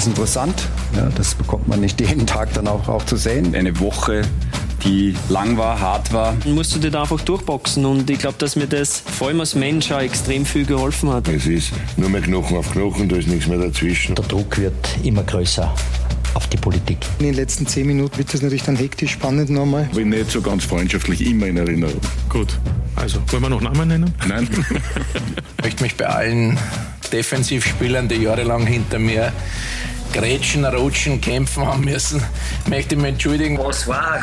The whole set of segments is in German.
ist interessant. Ja, das bekommt man nicht jeden Tag dann auch zu sehen. Eine Woche, die lang war, hart war. Musst du dir da einfach durchboxen und ich glaube, dass mir das vor allem als Mensch auch extrem viel geholfen hat. Es ist nur mehr Knochen auf Knochen, da ist nichts mehr dazwischen. Der Druck wird immer größer auf die Politik. In den letzten 10 Minuten wird das natürlich dann hektisch spannend nochmal. Aber nicht so ganz freundschaftlich, immer in Erinnerung. Gut, also wollen wir noch Namen nennen? Nein. Ich möchte mich bei allen Defensivspielern, die jahrelang hinter mir grätschen, rutschen, kämpfen haben müssen, möchte ich mich entschuldigen. Was war?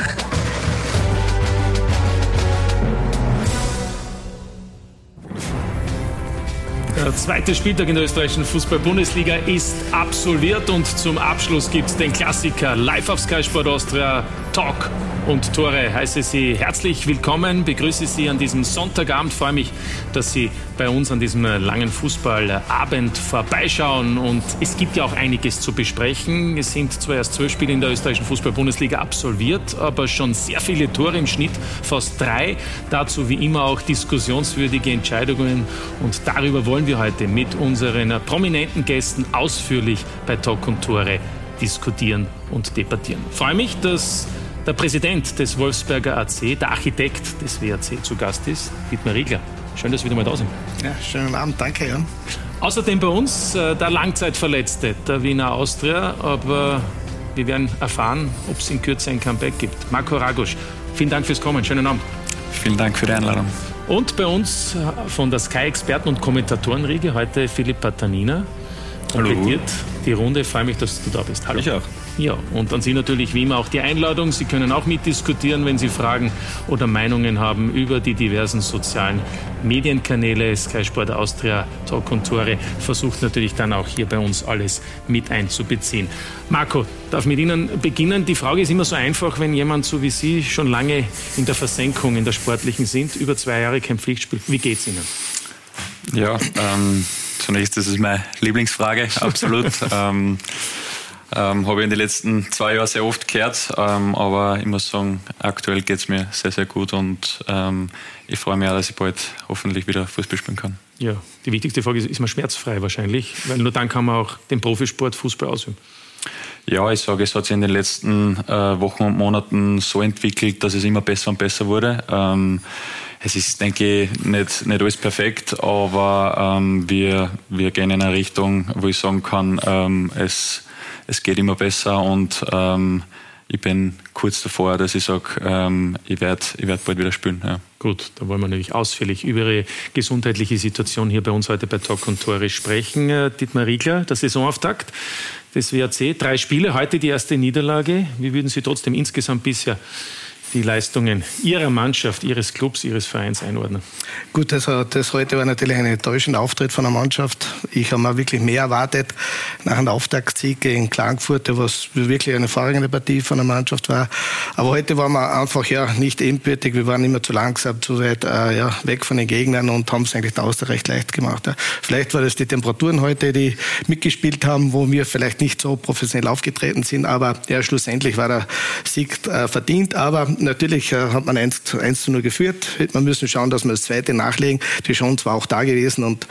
Der zweite Spieltag in der österreichischen Fußball-Bundesliga ist absolviert und zum Abschluss gibt es den Klassiker live auf Sky Sport Austria. Talk und Tore. Heiße Sie herzlich willkommen, begrüße Sie an diesem Sonntagabend. Freue mich, dass Sie bei uns an diesem langen Fußballabend vorbeischauen. Und es gibt ja auch einiges zu besprechen. Es sind zwar erst 12 Spiele in der österreichischen Fußball-Bundesliga absolviert, aber schon sehr viele Tore im Schnitt, fast 3. Dazu wie immer auch diskussionswürdige Entscheidungen. Und darüber wollen wir heute mit unseren prominenten Gästen ausführlich bei Talk und Tore diskutieren und debattieren. Ich freue mich, dass der Präsident des Wolfsberger AC, der Architekt des WAC zu Gast ist, Dietmar Riegler. Schön, dass Sie wieder mal da sind. Ja, schönen Abend, danke, Jan. Außerdem bei uns der Langzeitverletzte der Wiener Austria, aber wir werden erfahren, ob es in Kürze ein Comeback gibt. Marco Ragusch, vielen Dank fürs Kommen, schönen Abend. Vielen Dank für die Einladung. Und bei uns von der Sky-Experten- und Kommentatorenriege heute Philipp Patanina. Komplettiert die Runde. Ich freue mich, dass du da bist. Hallo. Ich auch. Ja, und an Sie natürlich wie immer auch die Einladung. Sie können auch mitdiskutieren, wenn Sie Fragen oder Meinungen haben über die diversen sozialen Medienkanäle. Sky Sport Austria, Talk und Tore versucht natürlich dann auch hier bei uns alles mit einzubeziehen. Marco, darf mit Ihnen beginnen? Die Frage ist immer so einfach, wenn jemand so wie Sie schon lange in der Versenkung, in der sportlichen sind, über 2 Jahre kein Pflichtspiel. Wie geht's Ihnen? Ja, zunächst, das ist meine Lieblingsfrage, absolut. Habe ich in den letzten 2 Jahren sehr oft gehört, aber ich muss sagen, aktuell geht es mir sehr, sehr gut und ich freue mich auch, dass ich bald hoffentlich wieder Fußball spielen kann. Ja, die wichtigste Frage ist man schmerzfrei wahrscheinlich, weil nur dann kann man auch den Profisport Fußball ausüben. Ja, ich sage, es hat sich in den letzten Wochen und Monaten so entwickelt, dass es immer besser und besser wurde. Es ist, denke ich, nicht alles perfekt, aber wir gehen in eine Richtung, wo ich sagen kann, es geht immer besser und ich bin kurz davor, dass ich sage, ich werd bald wieder spielen. Ja. Gut, da wollen wir natürlich ausführlich über Ihre gesundheitliche Situation hier bei uns heute bei Talk und Tore sprechen. Dietmar Riegler, der Saisonauftakt des WAC, 3 Spiele, heute die erste Niederlage. Wie würden Sie trotzdem insgesamt bisher die Leistungen Ihrer Mannschaft, Ihres Clubs, Ihres Vereins einordnen? Gut, also das heute war natürlich ein enttäuschender Auftritt von der Mannschaft. Ich habe mir wirklich mehr erwartet nach einem Auftaktsieg gegen Klagenfurt, was wirklich eine hervorragende Partie von der Mannschaft war. Aber heute waren wir einfach nicht ebenbürtig. Wir waren immer zu langsam, zu weit weg von den Gegnern und haben es eigentlich der Austria recht leicht gemacht. Ja. Vielleicht war das die Temperaturen heute, die mitgespielt haben, wo wir vielleicht nicht so professionell aufgetreten sind. Aber ja, schlussendlich war der Sieg verdient. Aber natürlich hat man 1:0 geführt. Hätte man müssen schauen, dass wir das zweite nachlegen. Die Chance war auch da gewesen. Und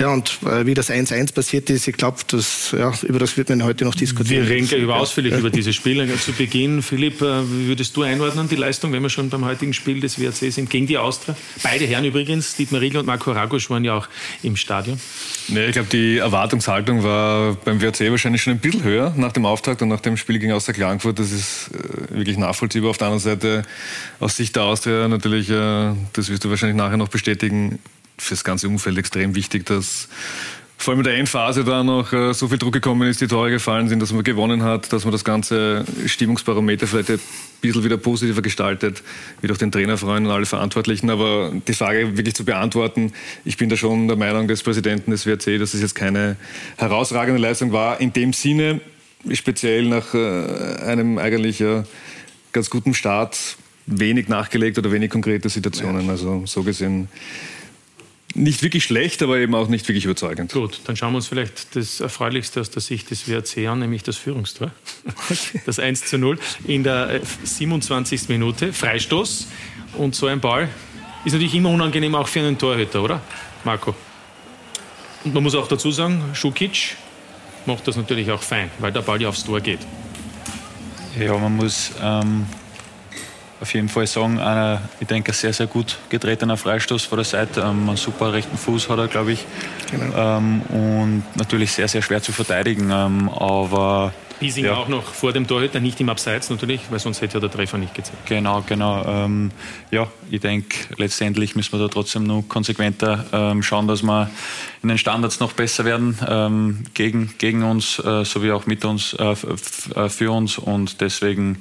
wie das 1:1 passiert ist, ich glaube, über das wird man heute noch diskutieren. Wir reden ausführlich über diese Spiele. Zu Beginn, Philipp, wie würdest du einordnen, die Leistung, wenn wir schon beim heutigen Spiel des WAC sind, gegen die Austria? Beide Herren übrigens, Dietmar Riegler und Marco Ragusch, waren ja auch im Stadion. Nee, ich glaube, die Erwartungshaltung war beim WAC wahrscheinlich schon ein bisschen höher nach dem Auftakt und nach dem Spiel gegen Austria Klagenfurt. Das ist wirklich nachvollziehbar. Auf der anderen Seite aus Sicht der Austria natürlich, das wirst du wahrscheinlich nachher noch bestätigen, für das ganze Umfeld extrem wichtig, dass vor allem in der Endphase da noch so viel Druck gekommen ist, die Tore gefallen sind, dass man gewonnen hat, dass man das ganze Stimmungsbarometer vielleicht ein bisschen wieder positiver gestaltet, wird auch den Trainer freuen und alle Verantwortlichen. Aber die Frage wirklich zu beantworten, ich bin da schon der Meinung des Präsidenten des WAC, dass es jetzt keine herausragende Leistung war. In dem Sinne, speziell nach einem eigentlich ganz guten Start, wenig nachgelegt oder wenig konkrete Situationen. Also so gesehen nicht wirklich schlecht, aber eben auch nicht wirklich überzeugend. Gut, dann schauen wir uns vielleicht das Erfreulichste aus der Sicht des WAC an, nämlich das Führungstor. Das 1:0 in der 27. Minute. Freistoß. Und so ein Ball ist natürlich immer unangenehm auch für einen Torhüter, oder, Marco? Und man muss auch dazu sagen, Šukić macht das natürlich auch fein, weil der Ball ja aufs Tor geht. Ja, man muss auf jeden Fall sagen, ich denke, ein sehr, sehr gut getretener Freistoß vor der Seite. Einen super rechten Fuß hat er, glaube ich. Genau. Und natürlich sehr, sehr schwer zu verteidigen. Aber Biesing auch noch vor dem Torhüter, nicht im Abseits natürlich, weil sonst hätte ja der Treffer nicht gezählt. Genau. Ich denke, letztendlich müssen wir da trotzdem noch konsequenter schauen, dass wir in den Standards noch besser werden, gegen uns, sowie auch mit uns, für uns. Und deswegen,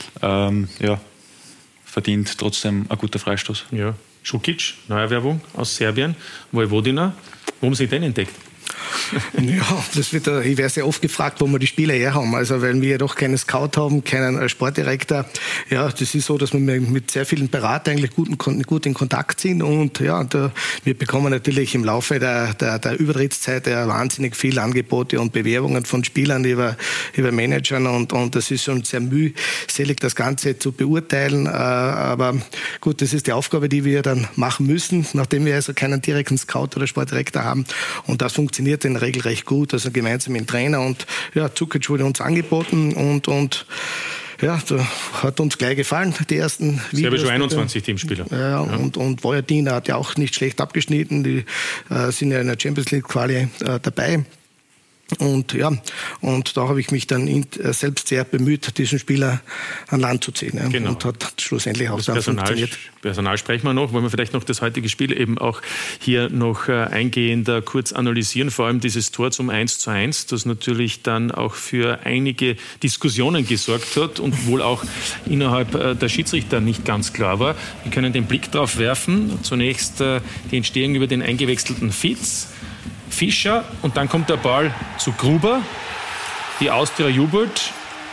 verdient trotzdem ein guter Freistoß. Ja. Šukić, Neuerwerbung aus Serbien, Vojvodina. Wo haben Sie den entdeckt? Ja, ich werde sehr oft gefragt, wo wir die Spieler her haben. Also, weil wir ja doch keinen Scout haben, keinen Sportdirektor. Ja, das ist so, dass wir mit sehr vielen Beratern eigentlich gut in Kontakt sind. Und ja, wir bekommen natürlich im Laufe der Übertrittszeit ja wahnsinnig viele Angebote und Bewerbungen von Spielern über Managern. Und das ist schon sehr mühselig, das Ganze zu beurteilen. Aber gut, das ist die Aufgabe, die wir dann machen müssen, nachdem wir also keinen direkten Scout oder Sportdirektor haben. Und das funktioniert in der Regel recht gut, also gemeinsam mit dem Trainer. Und ja, Đukić wurde uns angeboten und ja, da hat uns gleich gefallen, die ersten Videos. Sie haben schon 21 Teamspieler. Ja. Und Vojvodina hat ja auch nicht schlecht abgeschnitten, die sind ja in der Champions League Quali dabei. Und ja, und da habe ich mich dann selbst sehr bemüht, diesen Spieler an Land zu ziehen. Ja. Genau. Und hat schlussendlich auch dann funktioniert. Personal sprechen wir noch. Wollen wir vielleicht noch das heutige Spiel eben auch hier noch eingehender kurz analysieren. Vor allem dieses Tor zum 1:1, das natürlich dann auch für einige Diskussionen gesorgt hat und wohl auch innerhalb der Schiedsrichter nicht ganz klar war. Wir können den Blick drauf werfen. Zunächst die Entstehung über den eingewechselten Fischer und dann kommt der Ball zu Gruber. Die Austria jubelt.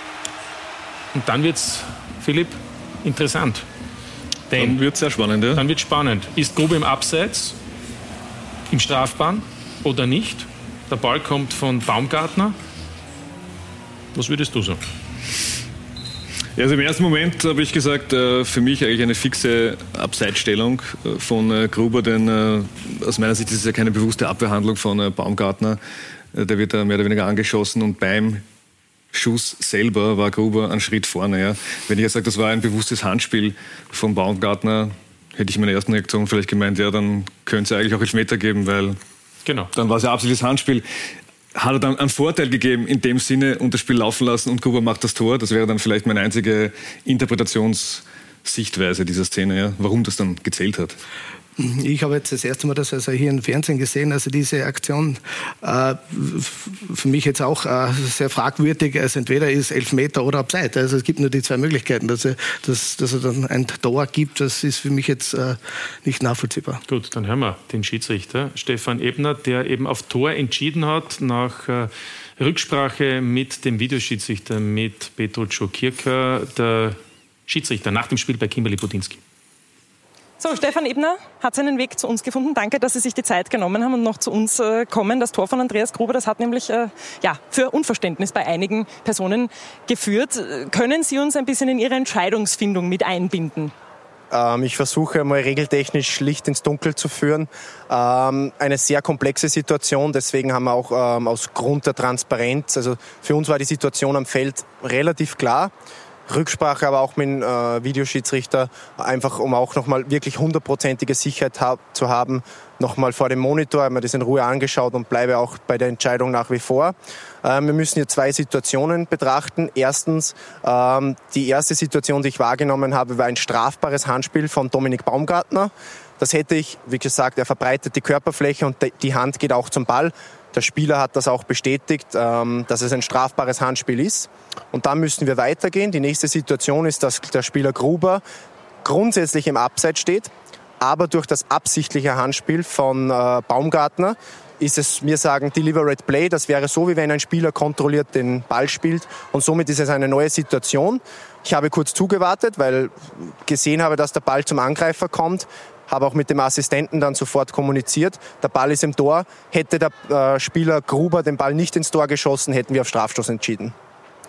Und dann wird es, Philipp, interessant. Dann wird es sehr spannend. Ja? Dann wird es spannend. Ist Gruber im Abseits, im Strafbahn oder nicht? Der Ball kommt von Baumgartner. Was würdest du sagen? Ja, also im ersten Moment habe ich gesagt, für mich eigentlich eine fixe Abseitsstellung von Gruber, denn aus meiner Sicht ist es ja keine bewusste Abwehrhandlung von Baumgartner. Der wird da mehr oder weniger angeschossen und beim Schuss selber war Gruber einen Schritt vorne. Ja. Wenn ich jetzt sage, das war ein bewusstes Handspiel von Baumgartner, hätte ich in meiner ersten Reaktion vielleicht gemeint, ja, dann könnte es eigentlich auch Elfmeter geben, weil dann war es ja absolutes Handspiel. Hat er dann einen Vorteil gegeben, in dem Sinne, und das Spiel laufen lassen und Gruber macht das Tor. Das wäre dann vielleicht meine einzige Interpretationssichtweise dieser Szene, ja, warum das dann gezählt hat. Ich habe jetzt das erste Mal das also hier im Fernsehen gesehen, also diese Aktion für mich jetzt auch sehr fragwürdig. Also entweder ist Elfmeter oder Abseits. Also es gibt nur die zwei Möglichkeiten, dass er dann ein Tor gibt. Das ist für mich jetzt nicht nachvollziehbar. Gut, dann hören wir den Schiedsrichter Stefan Ebner, der eben auf Tor entschieden hat nach Rücksprache mit dem Videoschiedsrichter, mit Petr Čokirka, der Schiedsrichter nach dem Spiel bei Kimberly Budinski. So, Stefan Ebner hat seinen Weg zu uns gefunden. Danke, dass Sie sich die Zeit genommen haben und noch zu uns kommen. Das Tor von Andreas Gruber, das hat nämlich für Unverständnis bei einigen Personen geführt. Können Sie uns ein bisschen in Ihre Entscheidungsfindung mit einbinden? Ich versuche mal regeltechnisch Licht ins Dunkel zu führen. Eine sehr komplexe Situation, deswegen haben wir auch aus Grund der Transparenz, also für uns war die Situation am Feld relativ klar. Rücksprache aber auch mit dem Videoschiedsrichter, einfach um auch nochmal wirklich 100%ige Sicherheit zu haben, nochmal vor dem Monitor, haben wir das in Ruhe angeschaut und bleibe auch bei der Entscheidung nach wie vor. Wir müssen hier zwei Situationen betrachten. Erstens, die erste Situation, die ich wahrgenommen habe, war ein strafbares Handspiel von Dominik Baumgartner. Das hätte ich, wie gesagt, er verbreitet die Körperfläche und die Hand geht auch zum Ball. Der Spieler hat das auch bestätigt, dass es ein strafbares Handspiel ist. Und dann müssen wir weitergehen. Die nächste Situation ist, dass der Spieler Gruber grundsätzlich im Abseits steht, aber durch das absichtliche Handspiel von Baumgartner ist es, wir sagen, Deliberate Play. Das wäre so, wie wenn ein Spieler kontrolliert den Ball spielt. Und somit ist es eine neue Situation. Ich habe kurz zugewartet, weil gesehen habe, dass der Ball zum Angreifer kommt. Habe auch mit dem Assistenten dann sofort kommuniziert. Der Ball ist im Tor. Hätte der Spieler Gruber den Ball nicht ins Tor geschossen, hätten wir auf Strafstoß entschieden.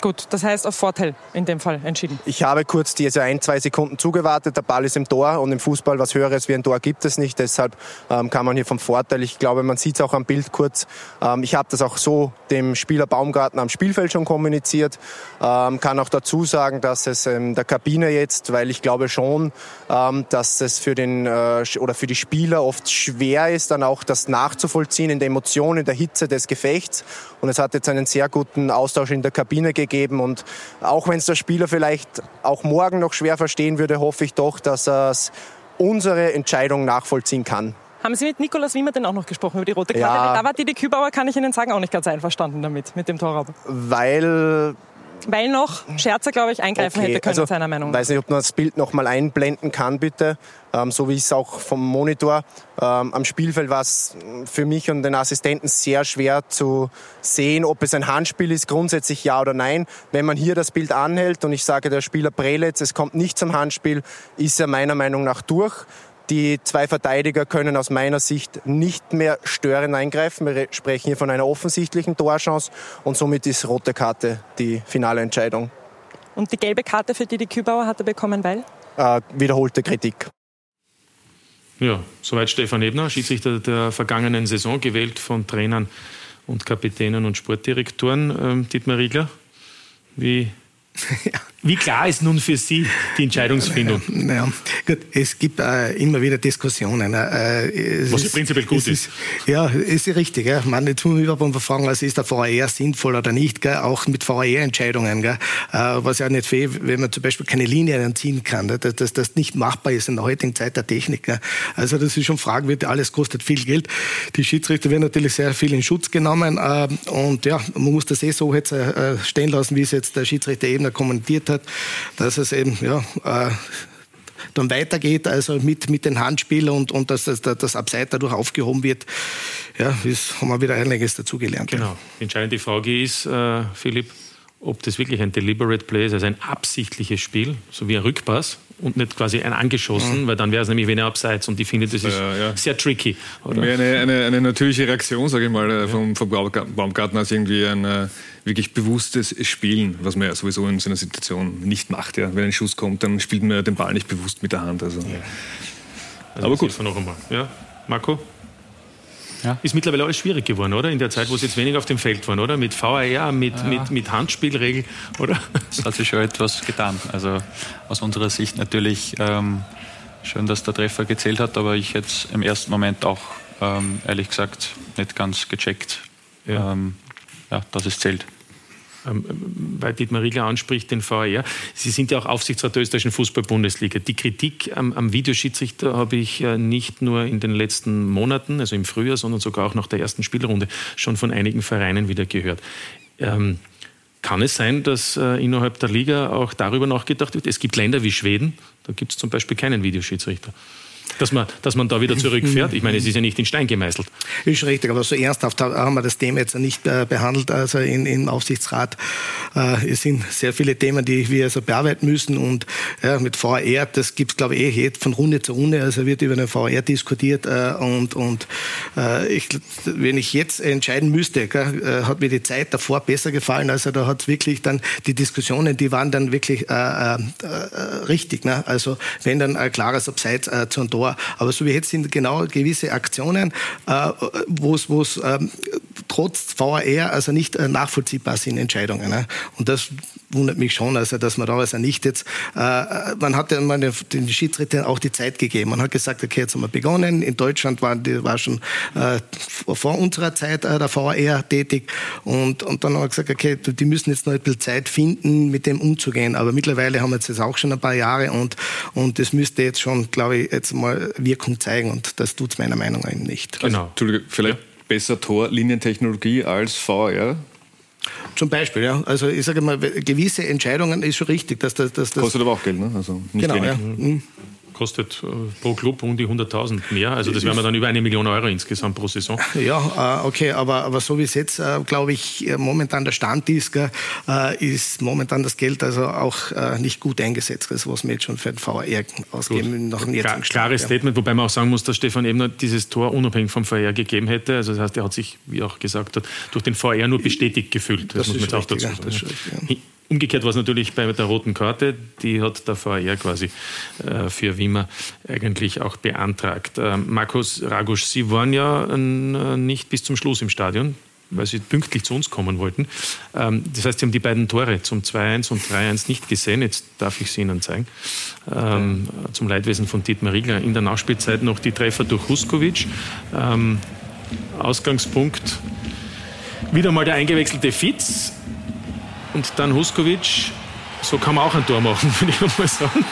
Gut, das heißt auf Vorteil in dem Fall entschieden. Ich habe kurz diese 1-2 Sekunden zugewartet, der Ball ist im Tor und im Fußball was Höheres wie ein Tor gibt es nicht, deshalb kann man hier vom Vorteil, ich glaube, man sieht es auch am Bild kurz, ich habe das auch so dem Spieler Baumgartner am Spielfeld schon kommuniziert, kann auch dazu sagen, dass es in der Kabine jetzt, weil ich glaube schon, dass es für die Spieler oft schwer ist, dann auch das nachzuvollziehen in der Emotion, in der Hitze des Gefechts, und es hat jetzt einen sehr guten Austausch in der Kabine gegeben. Und auch wenn es der Spieler vielleicht auch morgen noch schwer verstehen würde, hoffe ich doch, dass er unsere Entscheidung nachvollziehen kann. Haben Sie mit Nikolaus Wiemer denn auch noch gesprochen über die rote Karte? Ja. Da war Didi Kübauer, kann ich Ihnen sagen, auch nicht ganz einverstanden mit dem Torraub. Weil noch Scherzer, glaube ich, eingreifen hätte können, seiner Meinung nach. Ich weiß nicht, ob man das Bild noch mal einblenden kann, bitte. So wie ich es auch vom Monitor. Am Spielfeld war es für mich und den Assistenten sehr schwer zu sehen, ob es ein Handspiel ist, grundsätzlich ja oder nein. Wenn man hier das Bild anhält und ich sage, der Spieler Prelitz, es kommt nicht zum Handspiel, ist er meiner Meinung nach durch. Die 2 Verteidiger können aus meiner Sicht nicht mehr störend eingreifen. Wir sprechen hier von einer offensichtlichen Torchance und somit ist rote Karte die finale Entscheidung. Und die gelbe Karte für Didi Kübauer hat er bekommen, weil? Wiederholte Kritik. Ja, soweit Stefan Ebner, Schiedsrichter der vergangenen Saison, gewählt von Trainern und Kapitänen und Sportdirektoren. Dietmar Riegler, wie klar ist nun für Sie die Entscheidungsfindung? Naja, gut, es gibt immer wieder Diskussionen. Was prinzipiell gut ist. Ja, ist richtig. Ja. Man, jetzt muss man überhaupt fragen, ist der VAR sinnvoll oder nicht? Gell? Auch mit VAR-Entscheidungen. Was ja nicht fehlt, wenn man zum Beispiel keine Linien ziehen kann. Dass das nicht machbar ist in der heutigen Zeit der Technik. Gell? Also das ist schon fragwürdig. Alles kostet viel Geld. Die Schiedsrichter werden natürlich sehr viel in Schutz genommen. Und ja, man muss das so jetzt stehen lassen, wie es jetzt der Schiedsrichter Ebner kommentiert hat, dass es eben dann weitergeht, also mit den Handspielern und dass das Abseits dadurch aufgehoben wird. Ja, das haben wir wieder einiges dazugelernt. Genau. Die entscheidende Frage ist, Philipp, ob das wirklich ein deliberate Play ist, also ein absichtliches Spiel, so wie ein Rückpass und nicht quasi ein angeschossen, weil dann wäre es nämlich wie ein Abseits und ich finde, das ist sehr tricky. Oder? Eine natürliche Reaktion, sage ich mal, vom Baumgartner als irgendwie ein wirklich bewusstes Spielen, was man ja sowieso in so einer Situation nicht macht. Ja. Wenn ein Schuss kommt, dann spielt man den Ball nicht bewusst mit der Hand. Also aber gut. Noch einmal. Ja, Marco? Ja. Ist mittlerweile alles schwierig geworden, oder? In der Zeit, wo es jetzt weniger auf dem Feld waren, oder? Mit VAR, mit Handspielregel, oder? Es hat sich schon etwas getan. Also aus unserer Sicht natürlich schön, dass der Treffer gezählt hat, aber ich hätte es im ersten Moment auch, ehrlich gesagt, nicht ganz gecheckt, dass es zählt. Weil Dietmar Riegler anspricht, den VAR. Sie sind ja auch Aufsichtsrat der österreichischen Fußball-Bundesliga. Die Kritik am Videoschiedsrichter habe ich nicht nur in den letzten Monaten, also im Frühjahr, sondern sogar auch nach der ersten Spielrunde schon von einigen Vereinen wieder gehört. Kann es sein, dass innerhalb der Liga auch darüber nachgedacht wird? Es gibt Länder wie Schweden, da gibt es zum Beispiel keinen Videoschiedsrichter. Dass man da wieder zurückfährt? Ich meine, es ist ja nicht in Stein gemeißelt. Ist richtig, aber so ernsthaft haben wir das Thema jetzt nicht behandelt, also im Aufsichtsrat. Es sind sehr viele Themen, die wir also bearbeiten müssen und mit VAR, das gibt es glaube ich von Runde zu Runde, also wird über den VAR diskutiert und wenn ich jetzt entscheiden müsste, hat mir die Zeit davor besser gefallen, also da hat wirklich dann die Diskussionen, die waren dann wirklich richtig, ne? Also wenn dann ein klares Abseits zu einem Tor. Aber so wie jetzt sind genau gewisse Aktionen, wo es trotz VAR also nicht nachvollziehbar sind, Entscheidungen. Ne? Und das wundert mich schon, also dass man da also nicht jetzt, man hat ja den Schiedsrichtern auch die Zeit gegeben. Man hat gesagt, okay, jetzt haben wir begonnen. In Deutschland war schon vor unserer Zeit der VAR tätig und dann haben wir gesagt, okay, die müssen jetzt noch ein bisschen Zeit finden, mit dem umzugehen. Aber mittlerweile haben wir jetzt das auch schon ein paar Jahre und das müsste jetzt schon, glaube ich, jetzt mal Wirkung zeigen und das tut es meiner Meinung nach nicht. Genau. Entschuldigung, vielleicht besser Torlinientechnologie als VAR? Zum Beispiel, ja. Also ich sage mal, gewisse Entscheidungen ist schon richtig. Dass kostet aber auch Geld, ne? Also nicht genau, wenig. Ja. Kostet pro Club um die 100.000 mehr. Also das wären wir dann über 1 Million Euro insgesamt pro Saison. Ja, okay, aber so wie es jetzt, glaube ich, momentan der Stand ist, ist momentan das Geld also auch nicht gut eingesetzt, also was wir jetzt schon für den VR ausgeben. Nach dem jetzigen Stand. Klares Statement, wobei man auch sagen muss, dass Stefan Ebner dieses Tor unabhängig vom VR gegeben hätte. Also das heißt, er hat sich, wie auch gesagt hat, durch den VR nur bestätigt gefühlt. Das muss man jetzt auch dazu sagen. Umgekehrt war es natürlich bei der roten Karte, die hat der VR quasi für Wimmer eigentlich auch beantragt. Markus Ragusch, Sie waren ja nicht bis zum Schluss im Stadion, weil Sie pünktlich zu uns kommen wollten. Das heißt, Sie haben die beiden Tore zum 2-1 und 3-1 nicht gesehen. Jetzt darf ich sie Ihnen zeigen. Zum Leidwesen von Dietmar Riegler. In der Nachspielzeit noch die Treffer durch Huskovic. Ausgangspunkt wieder mal der eingewechselte Fitz. Und dann Huskovic, so kann man auch ein Tor machen, würde ich mal sagen.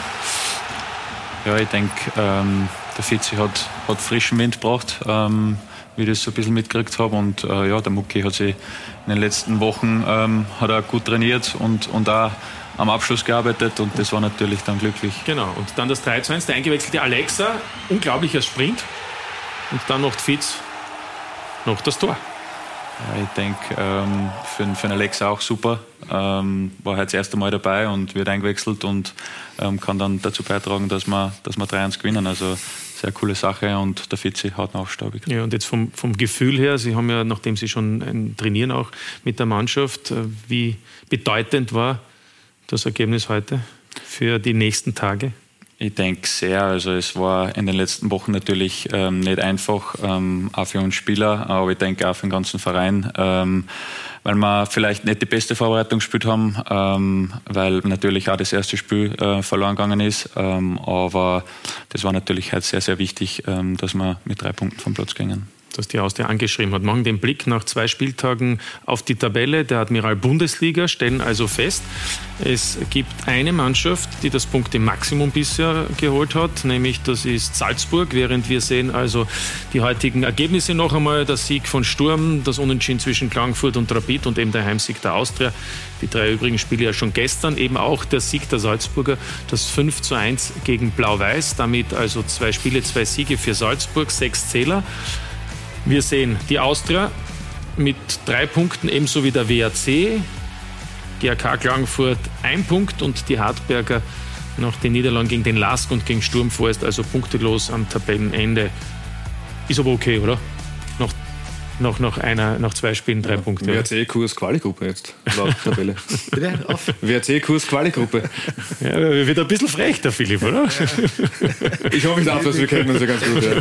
Ja, ich denke, der Fitzi hat frischen Wind gebracht, wie ich das so ein bisschen mitgekriegt habe. Und der Mucki hat sich in den letzten Wochen hat auch gut trainiert und auch am Abschluss gearbeitet und das war natürlich dann glücklich. Genau, und dann das 3-1, der eingewechselte Alexa, unglaublicher Sprint. Und dann macht Fitz noch das Tor. Ja, ich denke, für den Alexa auch super. War heute das erste Mal dabei und wird eingewechselt und kann dann dazu beitragen, dass wir 3-1 gewinnen. Also sehr coole Sache und der Fitzi haut noch staubig. Ja, und jetzt vom Gefühl her, Sie haben ja, nachdem Sie schon trainieren auch mit der Mannschaft, wie bedeutend war das Ergebnis heute für die nächsten Tage? Ich denke sehr. Also es war in den letzten Wochen natürlich nicht einfach, auch für uns Spieler, aber ich denke auch für den ganzen Verein, weil wir vielleicht nicht die beste Vorbereitung gespielt haben, weil natürlich auch das erste Spiel verloren gegangen ist. Aber das war natürlich halt sehr, sehr wichtig, dass wir mit 3 Punkten vom Platz gingen. Dass die Austria angeschrieben hat. Machen den Blick nach 2 Spieltagen auf die Tabelle der Admiral Bundesliga, stellen also fest, es gibt eine Mannschaft, die das Punkte-Maximum bisher geholt hat, nämlich das ist Salzburg, während wir sehen also die heutigen Ergebnisse noch einmal, der Sieg von Sturm, das Unentschieden zwischen Klagenfurt und Rapid und eben der Heimsieg der Austria, die 3 übrigen Spiele ja schon gestern, eben auch der Sieg der Salzburger, das 5-1 gegen Blau-Weiß, damit also 2 Spiele, 2 Siege für Salzburg, 6 Zähler. Wir sehen die Austria mit 3 Punkten, ebenso wie der WAC. GAK Klagenfurt 1 Punkt und die Hartberger nach den Niederlagen gegen den LASK und gegen Sturm vorerst also punktelos am Tabellenende. Ist aber okay, oder? Nach 2 Spielen 3 Punkte. WRC-Kurs Quali-Gruppe jetzt, laut Tabelle. Bitte? WRC-Kurs Quali-Gruppe. Ja, wird ein bisschen frech, der Philipp, oder? Ich hoffe, ich darf das, wir kennen uns ja ganz gut.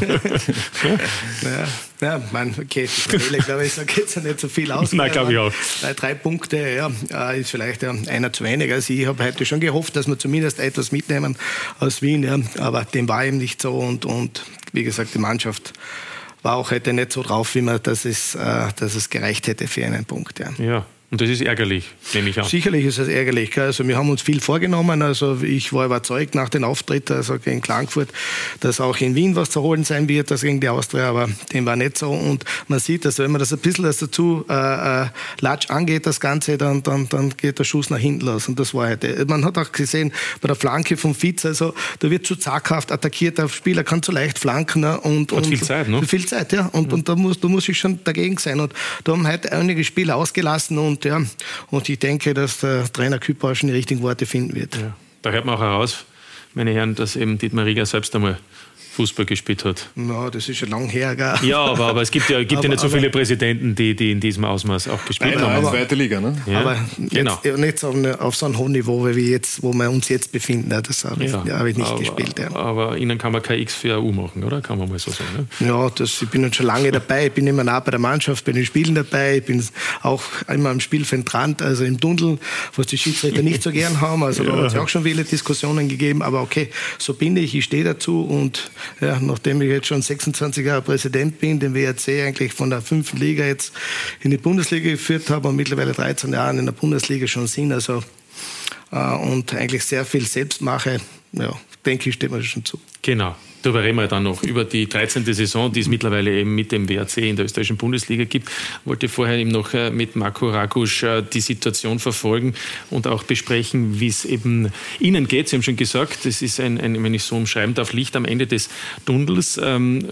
Ja, okay, Tabelle, glaube ich, da geht es ja nicht so viel aus. Nein, glaube ich auch. 3 Punkte, ja, ist vielleicht einer zu wenig. Also ich habe heute schon gehofft, dass wir zumindest etwas mitnehmen aus Wien, ja, aber dem war eben nicht so und wie gesagt, die Mannschaft war auch heute nicht so drauf, wie man, dass es gereicht hätte für einen Punkt. Ja. Und das ist ärgerlich, nehme ich an. Sicherlich ist es ärgerlich. Also wir haben uns viel vorgenommen. Also ich war überzeugt nach dem Auftritt gegen Klagenfurt, dass auch in Wien was zu holen sein wird, das gegen die Austria, aber dem war nicht so. Und man sieht, dass wenn man das ein bisschen dazu latsch angeht, das Ganze, dann geht der Schuss nach hinten los. Und das war heute. Man hat auch gesehen, bei der Flanke vom Fitz, also da wird zu zaghaft attackiert, der Spieler kann zu leicht flanken. Und viel Zeit, ne? Viel Zeit, ja. Und da muss ich schon dagegen sein. Und da haben heute einige Spieler ausgelassen und ich denke, dass der Trainer Küpper schon die richtigen Worte finden wird. Ja. Da hört man auch heraus, meine Herren, dass eben Dietmar Riegler selbst einmal Fußball gespielt hat. Ja, das ist schon lang her, gell? Ja, aber es gibt ja nicht so viele Präsidenten, die in diesem Ausmaß auch gespielt haben. Aber zweite Liga, ne? Ja, aber genau. Nicht auf so einem hohen Niveau, wie jetzt, wo wir uns jetzt befinden. Das habe ich nicht gespielt. Ja. Aber Ihnen kann man kein X für AU machen, oder? Kann man mal so sagen. Ne? Ja, ich bin jetzt schon lange dabei. Ich bin immer nah bei der Mannschaft, bei den Spielen dabei. Ich bin auch immer am Spielfeldrand, also im Tunnel, was die Schiedsrichter nicht so gern haben. Also da hat es auch schon viele Diskussionen gegeben. Aber okay, so bin ich stehe dazu und ja, nachdem ich jetzt schon 26 Jahre Präsident bin, den WRC eigentlich von der 5. Liga jetzt in die Bundesliga geführt habe und mittlerweile 13 Jahre in der Bundesliga schon sind, also und eigentlich sehr viel selbst mache, ja, denke ich, steht mir das schon zu. Genau. Darüber reden wir dann noch, über die 13. Saison, die es mittlerweile eben mit dem WRC in der österreichischen Bundesliga gibt. Ich wollte vorher eben noch mit Marco Ragusch die Situation verfolgen und auch besprechen, wie es eben Ihnen geht. Sie haben schon gesagt, es ist wenn ich so umschreiben darf, Licht am Ende des Tunnels.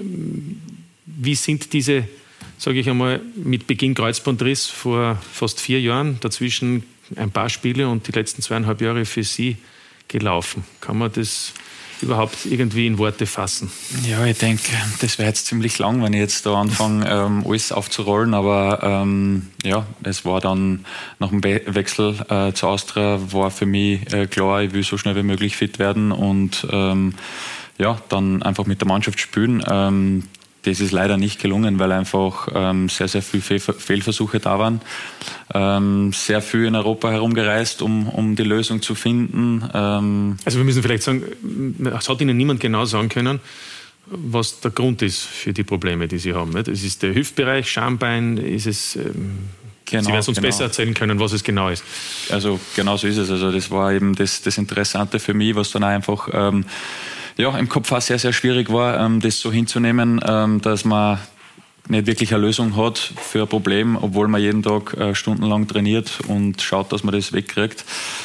Wie sind diese, sage ich einmal, mit Beginn Kreuzbandriss vor fast 4 Jahren, dazwischen ein paar Spiele und die letzten 2,5 Jahre für Sie gelaufen? Kann man das überhaupt irgendwie in Worte fassen? Ja, ich denke, das wäre jetzt ziemlich lang, wenn ich jetzt da anfange, alles aufzurollen, aber ja, es war dann nach dem Wechsel zur Austria, war für mich klar, ich will so schnell wie möglich fit werden und ja, dann einfach mit der Mannschaft spielen. Das ist leider nicht gelungen, weil einfach sehr, sehr viele Fehlversuche da waren. Sehr viel in Europa herumgereist, um die Lösung zu finden. Also wir müssen vielleicht sagen, es hat Ihnen niemand genau sagen können, was der Grund ist für die Probleme, die Sie haben. Nicht? Es ist der Hüftbereich, Schambein, ist es... Sie werden es uns besser erzählen können, was es genau ist. Also genau so ist es. Also das war eben das Interessante für mich, was dann einfach... ja, im Kopf auch sehr, sehr schwierig war, das so hinzunehmen, dass man nicht wirklich eine Lösung hat für ein Problem, obwohl man jeden Tag stundenlang trainiert und schaut, dass man das wegkriegt.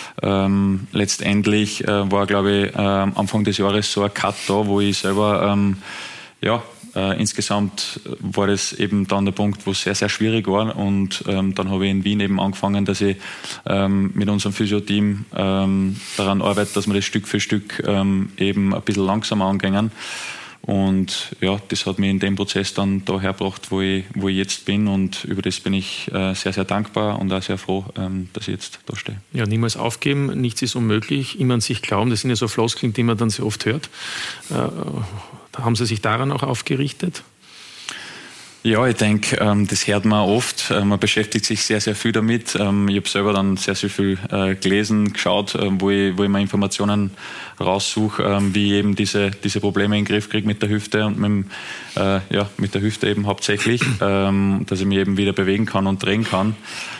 Letztendlich war, glaube ich, Anfang des Jahres so ein Cut da, wo ich selber, insgesamt war das eben dann der Punkt, wo es sehr, sehr schwierig war und dann habe ich in Wien eben angefangen, dass ich mit unserem Physio-Team daran arbeite, dass wir das Stück für Stück eben ein bisschen langsamer angehen und ja, das hat mich in dem Prozess dann da hergebracht, wo ich jetzt bin und über das bin ich sehr, sehr dankbar und auch sehr froh, dass ich jetzt da stehe. Ja, niemals aufgeben, nichts ist unmöglich, immer an sich glauben, das sind ja so Floskeln, die man dann sehr oft hört. Haben Sie sich daran auch aufgerichtet? Ja, ich denke, das hört man oft. Man beschäftigt sich sehr, sehr viel damit. Ich habe selber dann sehr, sehr viel gelesen, geschaut, wo ich mir Informationen raussuche, wie ich eben diese Probleme in den Griff kriege mit der Hüfte und mit der Hüfte eben hauptsächlich, dass ich mich eben wieder bewegen kann und drehen kann.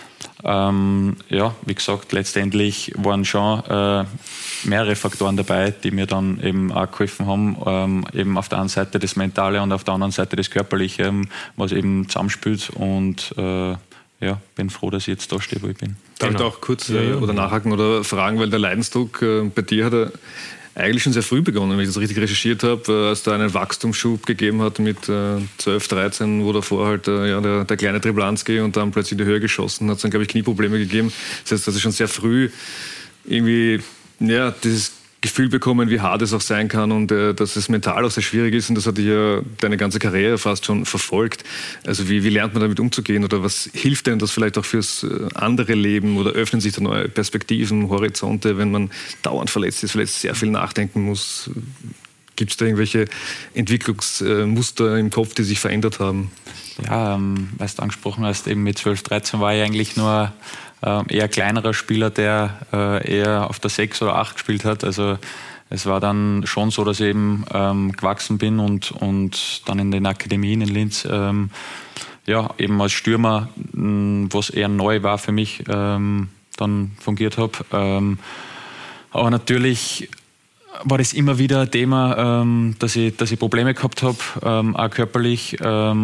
Ja, wie gesagt, letztendlich waren schon mehrere Faktoren dabei, die mir dann eben auch geholfen haben, eben auf der einen Seite das Mentale und auf der anderen Seite das Körperliche, was eben zusammenspielt und ja, bin froh, dass ich jetzt da stehe, wo ich bin. Darf ich da auch kurz oder nachhaken oder fragen, weil der Leidensdruck bei dir hat eigentlich schon sehr früh begonnen, wenn ich das richtig recherchiert habe, als da einen Wachstumsschub gegeben hat mit 12, 13, wo davor halt der kleine Triblanski und dann plötzlich in die Höhe geschossen hat, es dann, glaube ich, Knieprobleme gegeben. Das heißt, dass ich schon sehr früh irgendwie dieses Gefühl bekommen, wie hart es auch sein kann und dass es mental auch sehr schwierig ist und das hat dich ja deine ganze Karriere fast schon verfolgt. Also wie lernt man damit umzugehen oder was hilft denn das vielleicht auch fürs andere Leben oder öffnen sich da neue Perspektiven, Horizonte, wenn man dauernd verletzt ist, vielleicht sehr viel nachdenken muss? Gibt es da irgendwelche Entwicklungsmuster im Kopf, die sich verändert haben? Ja, weil du angesprochen hast, eben mit 12, 13 war ich eigentlich nur eher kleinerer Spieler, der eher auf der 6 oder 8 gespielt hat. Also es war dann schon so, dass ich eben gewachsen bin und dann in den Akademien in Linz eben als Stürmer, was eher neu war für mich, dann fungiert habe. Aber natürlich war das immer wieder ein Thema, dass ich Probleme gehabt habe, auch körperlich.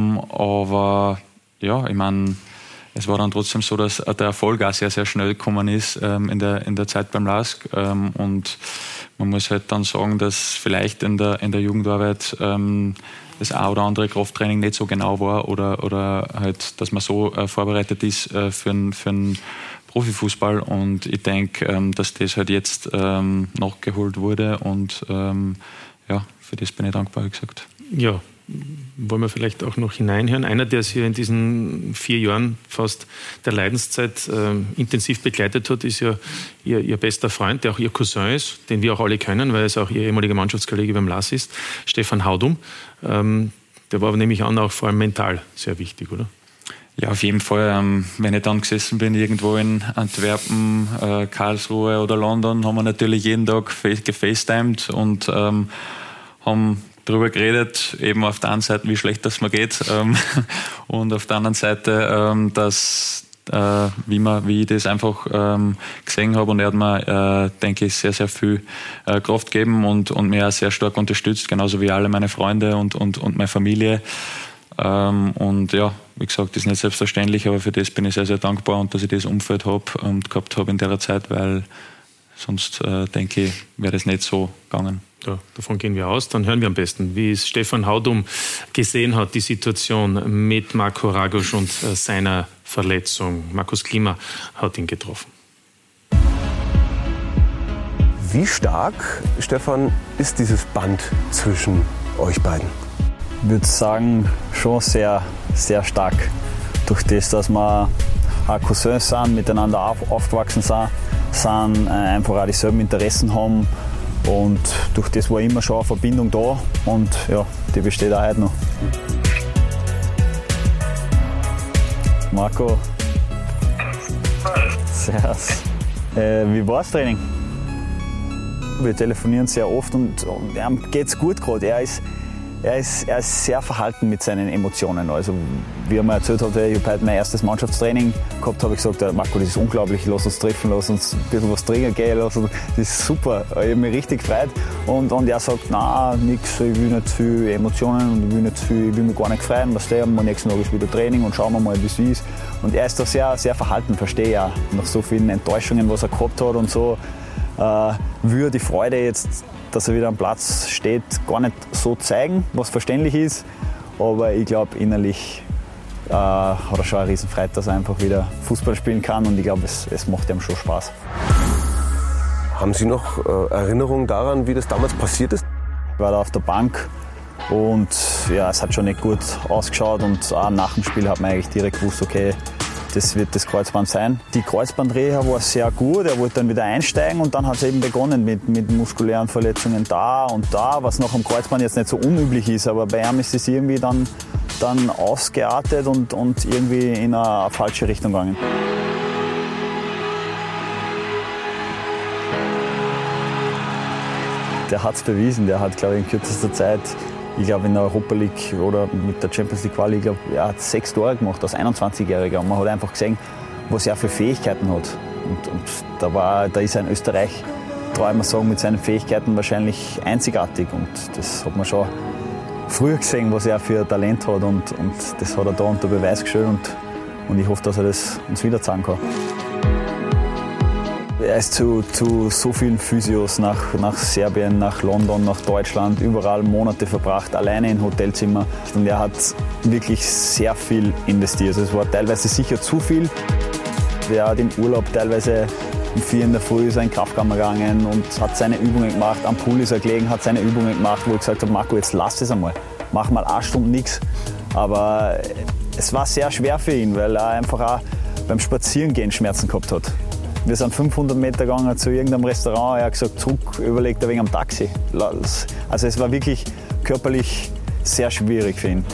Aber ja, ich meine, es war dann trotzdem so, dass der Erfolg auch sehr, sehr schnell gekommen ist in der Zeit beim LASK. Und man muss halt dann sagen, dass vielleicht in der Jugendarbeit das ein oder andere Krafttraining nicht so genau war oder halt, dass man so vorbereitet ist für einen Profifußball. Und ich denke, dass das halt jetzt nachgeholt wurde und für das bin ich dankbar, wie gesagt. Ja, wollen wir vielleicht auch noch hineinhören. Einer, der Sie in diesen 4 Jahren fast der Leidenszeit intensiv begleitet hat, ist ja Ihr bester Freund, der auch Ihr Cousin ist, den wir auch alle kennen, weil es auch Ihr ehemaliger Mannschaftskollege beim LAS ist, Stefan Haudum. Der war nämlich auch vor allem mental sehr wichtig, oder? Ja, auf jeden Fall. Wenn ich dann gesessen bin, irgendwo in Antwerpen, Karlsruhe oder London, haben wir natürlich jeden Tag gefacetimed und haben darüber geredet, eben auf der einen Seite, wie schlecht das mir geht und auf der anderen Seite, dass wie ich das einfach gesehen habe. Und er hat mir, denke ich, sehr, sehr viel Kraft gegeben und mich auch sehr stark unterstützt, genauso wie alle meine Freunde und meine Familie. Und ja, wie gesagt, das ist nicht selbstverständlich, aber für das bin ich sehr, sehr dankbar und dass ich das Umfeld habe und gehabt habe in der Zeit, weil sonst, denke ich, wäre das nicht so gegangen. Ja, davon gehen wir aus. Dann hören wir am besten, wie es Stefan Haudum gesehen hat, die Situation mit Marco Ragosch und seiner Verletzung. Markus Klima hat ihn getroffen. Wie stark, Stefan, ist dieses Band zwischen euch beiden? Ich würde sagen, schon sehr, sehr stark. Durch das, dass wir auch Cousins sind, miteinander aufgewachsen sind, einfach auch dieselben Interessen haben. Und durch das war immer schon eine Verbindung da und ja, die besteht auch heute noch. Marco. Servus. Wie war das Training? Wir telefonieren sehr oft und ihm geht es gut gerade. Er ist sehr verhalten mit seinen Emotionen. Also, wie er mir erzählt hat, ich habe heute mein erstes Mannschaftstraining gehabt, habe ich gesagt, Marco, das ist unglaublich, lass uns treffen, lass uns ein bisschen was trinken gehen, das ist super. Ich habe mich richtig gefreut. Und er sagt, nein, nichts, ich will nicht viel Emotionen und ich will mich gar nicht freuen. Am nächsten Tag ist wieder Training und schauen wir mal, wie es ist. Und er ist da sehr, sehr verhalten, verstehe ich auch. Nach so vielen Enttäuschungen, was er gehabt hat und so, würde die Freude jetzt, dass er wieder am Platz steht, gar nicht so zeigen, was verständlich ist. Aber ich glaube, innerlich hat er schon eine Riesenfreude, dass er einfach wieder Fußball spielen kann. Und ich glaube, es macht ihm schon Spaß. Haben Sie noch Erinnerungen daran, wie das damals passiert ist? Ich war da auf der Bank und ja, es hat schon nicht gut ausgeschaut. Und auch nach dem Spiel hat man eigentlich direkt gewusst, okay, das wird das Kreuzband sein. Die Kreuzbandreha war sehr gut, er wollte dann wieder einsteigen und dann hat es eben begonnen mit muskulären Verletzungen da und da, was noch am Kreuzband jetzt nicht so unüblich ist, aber bei ihm ist es irgendwie dann ausgeartet und irgendwie in eine falsche Richtung gegangen. Der hat es bewiesen, der hat, glaube ich, in kürzester Zeit, ich glaube in der Europa League oder mit der Champions League Quali, ich glaube, er hat 6 Tore gemacht als 21-Jähriger. Und man hat einfach gesehen, was er für Fähigkeiten hat. Und da ist er in Österreich, traue ich mal sagen, mit seinen Fähigkeiten wahrscheinlich einzigartig. Und das hat man schon früher gesehen, was er für Talent hat. Und das hat er da unter Beweis gestellt. Und ich hoffe, dass er das uns wieder zeigen kann. Er ist zu so vielen Physios nach Serbien, nach London, nach Deutschland, überall Monate verbracht, alleine in Hotelzimmer. Und er hat wirklich sehr viel investiert. Also es war teilweise sicher zu viel. Er hat im Urlaub teilweise um 4 in der Früh in die Kraftkammer gegangen und hat seine Übungen gemacht. Am Pool ist er gelegen, hat seine Übungen gemacht, wo ich gesagt habe, Marco, jetzt lass es einmal. Mach mal 1 Stunde nichts. Aber es war sehr schwer für ihn, weil er einfach auch beim Spazierengehen Schmerzen gehabt hat. Wir sind 500 Meter gegangen zu irgendeinem Restaurant. Er hat gesagt, zurück, überlegt er wegen am Taxi. Also es war wirklich körperlich sehr schwierig für ihn.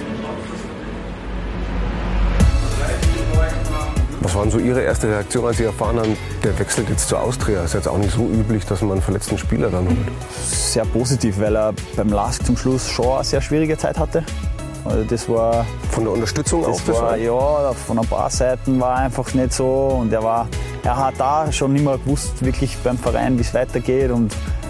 Was war denn so Ihre erste Reaktion, als Sie erfahren haben, der wechselt jetzt zur Austria? Ist jetzt auch nicht so üblich, dass man einen verletzten Spieler dann holt. Sehr positiv, weil er beim LASK zum Schluss schon eine sehr schwierige Zeit hatte. Also das war von der Unterstützung auch? Ja, von ein paar Seiten war einfach nicht so. Und er hat da schon nicht mehr gewusst, wirklich beim Verein, wie es weitergeht und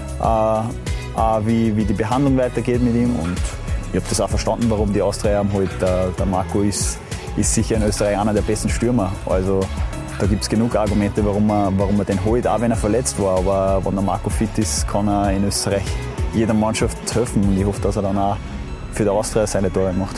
wie die Behandlung weitergeht mit ihm. Und ich habe das auch verstanden, warum die Austria haben holt. Der Marco ist sicher in Österreich einer der besten Stürmer. Also da gibt es genug Argumente, warum man den holt, auch wenn er verletzt war. Aber wenn der Marco fit ist, kann er in Österreich jeder Mannschaft helfen. Und ich hoffe, dass er dann auch für die Austria seine Tore macht.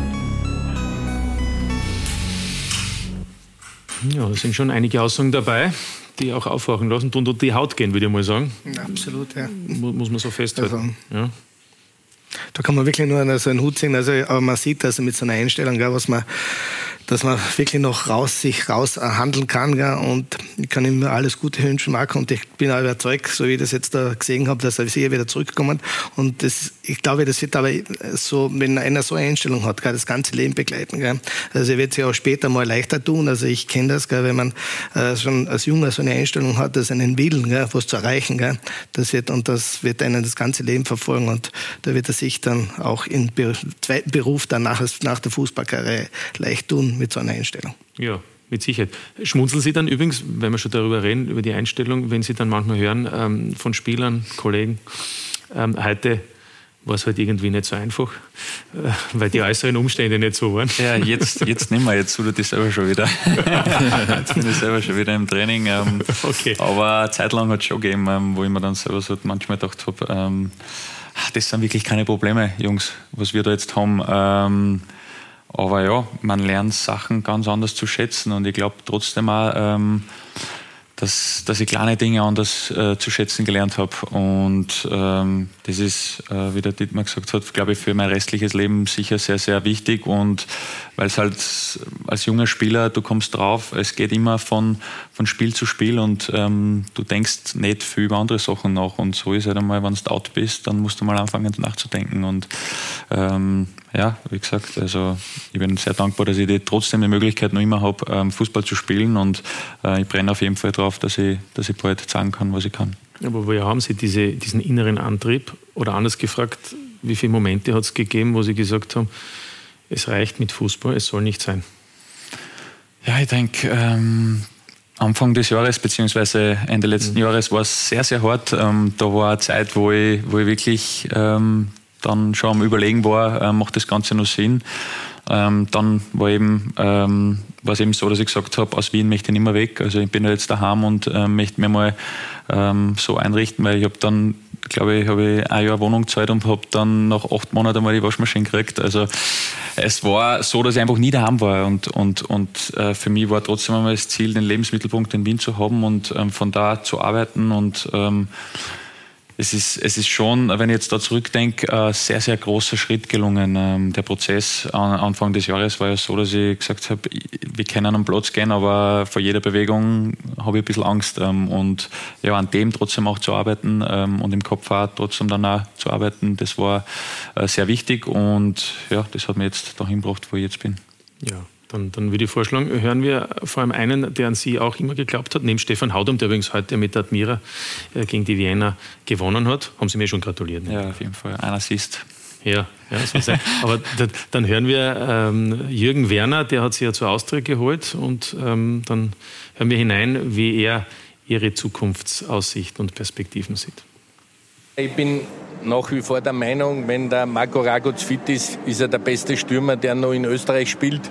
Ja, da sind schon einige Aussagen dabei, die auch aufhorchen lassen und unter die Haut gehen, würde ich mal sagen. Absolut, ja. Muss man so festhalten. Also, ja. Da kann man wirklich nur einen Hut ziehen. Also, aber man sieht also mit so einer Einstellung, dass man wirklich noch sich raushandeln kann. Und ich kann ihm alles Gute wünschen, Marco. Und ich bin auch überzeugt, so wie ich das jetzt da gesehen habe, dass er sicher wieder zurückkommt. Und ich glaube, das wird aber so, wenn einer so eine Einstellung hat, das ganze Leben begleiten. Also er wird sich auch später mal leichter tun. Also ich kenne das, wenn man schon als Junger so eine Einstellung hat, dass einen Willen, was zu erreichen. Das wird einen das ganze Leben verfolgen. Und da wird er sich dann auch im zweiten Beruf dann nach der Fußballkarriere leicht tun mit so einer Einstellung. Ja, Mit Sicherheit. Schmunzeln Sie dann übrigens, wenn wir schon darüber reden, über die Einstellung, wenn Sie dann manchmal hören von Spielern, Kollegen, heute war es halt irgendwie nicht so einfach, weil die äußeren Umstände nicht so waren. Ja, jetzt nicht mehr, jetzt tut das selber schon wieder. Jetzt bin ich selber schon wieder im Training. Okay. Aber eine Zeit lang hat es schon gegeben, wo ich mir dann selber so manchmal gedacht habe, das sind wirklich keine Probleme, Jungs, was wir da jetzt haben. Aber ja, man lernt Sachen ganz anders zu schätzen und ich glaube trotzdem auch, dass ich kleine Dinge anders zu schätzen gelernt habe. Und das ist, wie der Dietmar gesagt hat, glaube ich, für mein restliches Leben sicher sehr, sehr wichtig. Und weil es halt als junger Spieler, du kommst drauf, es geht immer von Spiel zu Spiel und du denkst nicht viel über andere Sachen nach. Und so ist halt einmal, wenn du out bist, dann musst du mal anfangen nachzudenken. Und ja, wie gesagt, also ich bin sehr dankbar, dass ich trotzdem die Möglichkeit noch immer habe, Fußball zu spielen. Und ich brenne auf jeden Fall drauf, dass ich bald sagen kann, was ich kann. Aber woher haben Sie diesen inneren Antrieb? Oder anders gefragt, wie viele Momente hat es gegeben, wo Sie gesagt haben, es reicht mit Fußball, es soll nicht sein? Ja, ich denke, Anfang des Jahres bzw. Ende letzten Jahres war es sehr, sehr hart. Da war eine Zeit, wo ich wirklich dann schon am Überlegen war, macht das Ganze noch Sinn? Dann war es eben so, dass ich gesagt habe, aus Wien möchte ich nicht mehr weg. Also ich bin jetzt daheim und möchte mir mal so einrichten, weil ich habe dann, glaube ich, ein Jahr Wohnung gezahlt und habe dann nach 8 Monaten mal die Waschmaschine gekriegt. Also es war so, dass ich einfach nie daheim war und für mich war trotzdem einmal das Ziel, den Lebensmittelpunkt in Wien zu haben und von da zu arbeiten und es ist schon, wenn ich jetzt da zurückdenke, ein sehr, sehr großer Schritt gelungen. Der Prozess Anfang des Jahres war ja so, dass ich gesagt habe, wir können am Platz gehen, aber vor jeder Bewegung habe ich ein bisschen Angst. Und ja, an dem trotzdem auch zu arbeiten und im Kopf auch trotzdem dann auch zu arbeiten, das war sehr wichtig und ja, das hat mich jetzt dahin gebracht, wo ich jetzt bin. Ja. Dann würde ich vorschlagen, hören wir vor allem einen, der an Sie auch immer geglaubt hat, neben Stefan Haudum, der übrigens heute mit Admira gegen die Vienna gewonnen hat. Haben Sie mir schon gratuliert? Ne? Ja, auf jeden Fall. Ein Assist. Ja, soll sein. Aber dann hören wir Jürgen Werner, der hat Sie ja zur Austria geholt und dann hören wir hinein, wie er Ihre Zukunftsaussichten und Perspektiven sieht. Ich bin nach wie vor der Meinung, wenn der Marco Raguz fit ist, ist er der beste Stürmer, der noch in Österreich spielt.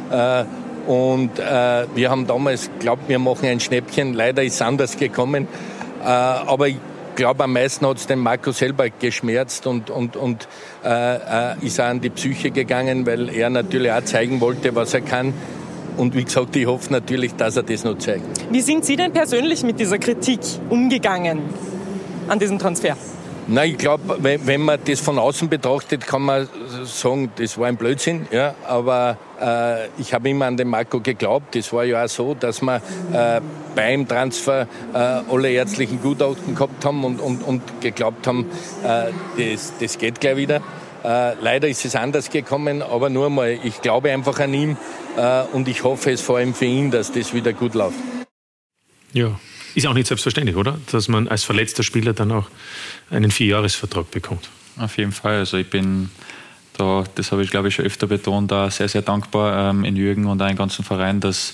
Und wir haben damals geglaubt, wir machen ein Schnäppchen. Leider ist es anders gekommen. Aber ich glaube, am meisten hat es den Marco selber geschmerzt und ist auch an die Psyche gegangen, weil er natürlich auch zeigen wollte, was er kann. Und wie gesagt, ich hoffe natürlich, dass er das noch zeigt. Wie sind Sie denn persönlich mit dieser Kritik umgegangen an diesem Transfer? Na, ich glaube, wenn man das von außen betrachtet, kann man sagen, das war ein Blödsinn. Ja, aber ich habe immer an den Marco geglaubt. Das war ja auch so, dass wir beim Transfer alle ärztlichen Gutachten gehabt haben und geglaubt haben, das geht gleich wieder. Leider ist es anders gekommen, aber nur mal, ich glaube einfach an ihn und ich hoffe es vor allem für ihn, dass das wieder gut läuft. Ja. Ist auch nicht selbstverständlich, oder? Dass man als verletzter Spieler dann auch einen 4-Jahres-Vertrag bekommt. Auf jeden Fall. Also ich bin da, das habe ich glaube ich schon öfter betont, da sehr, sehr dankbar in Jürgen und auch im ganzen Verein, dass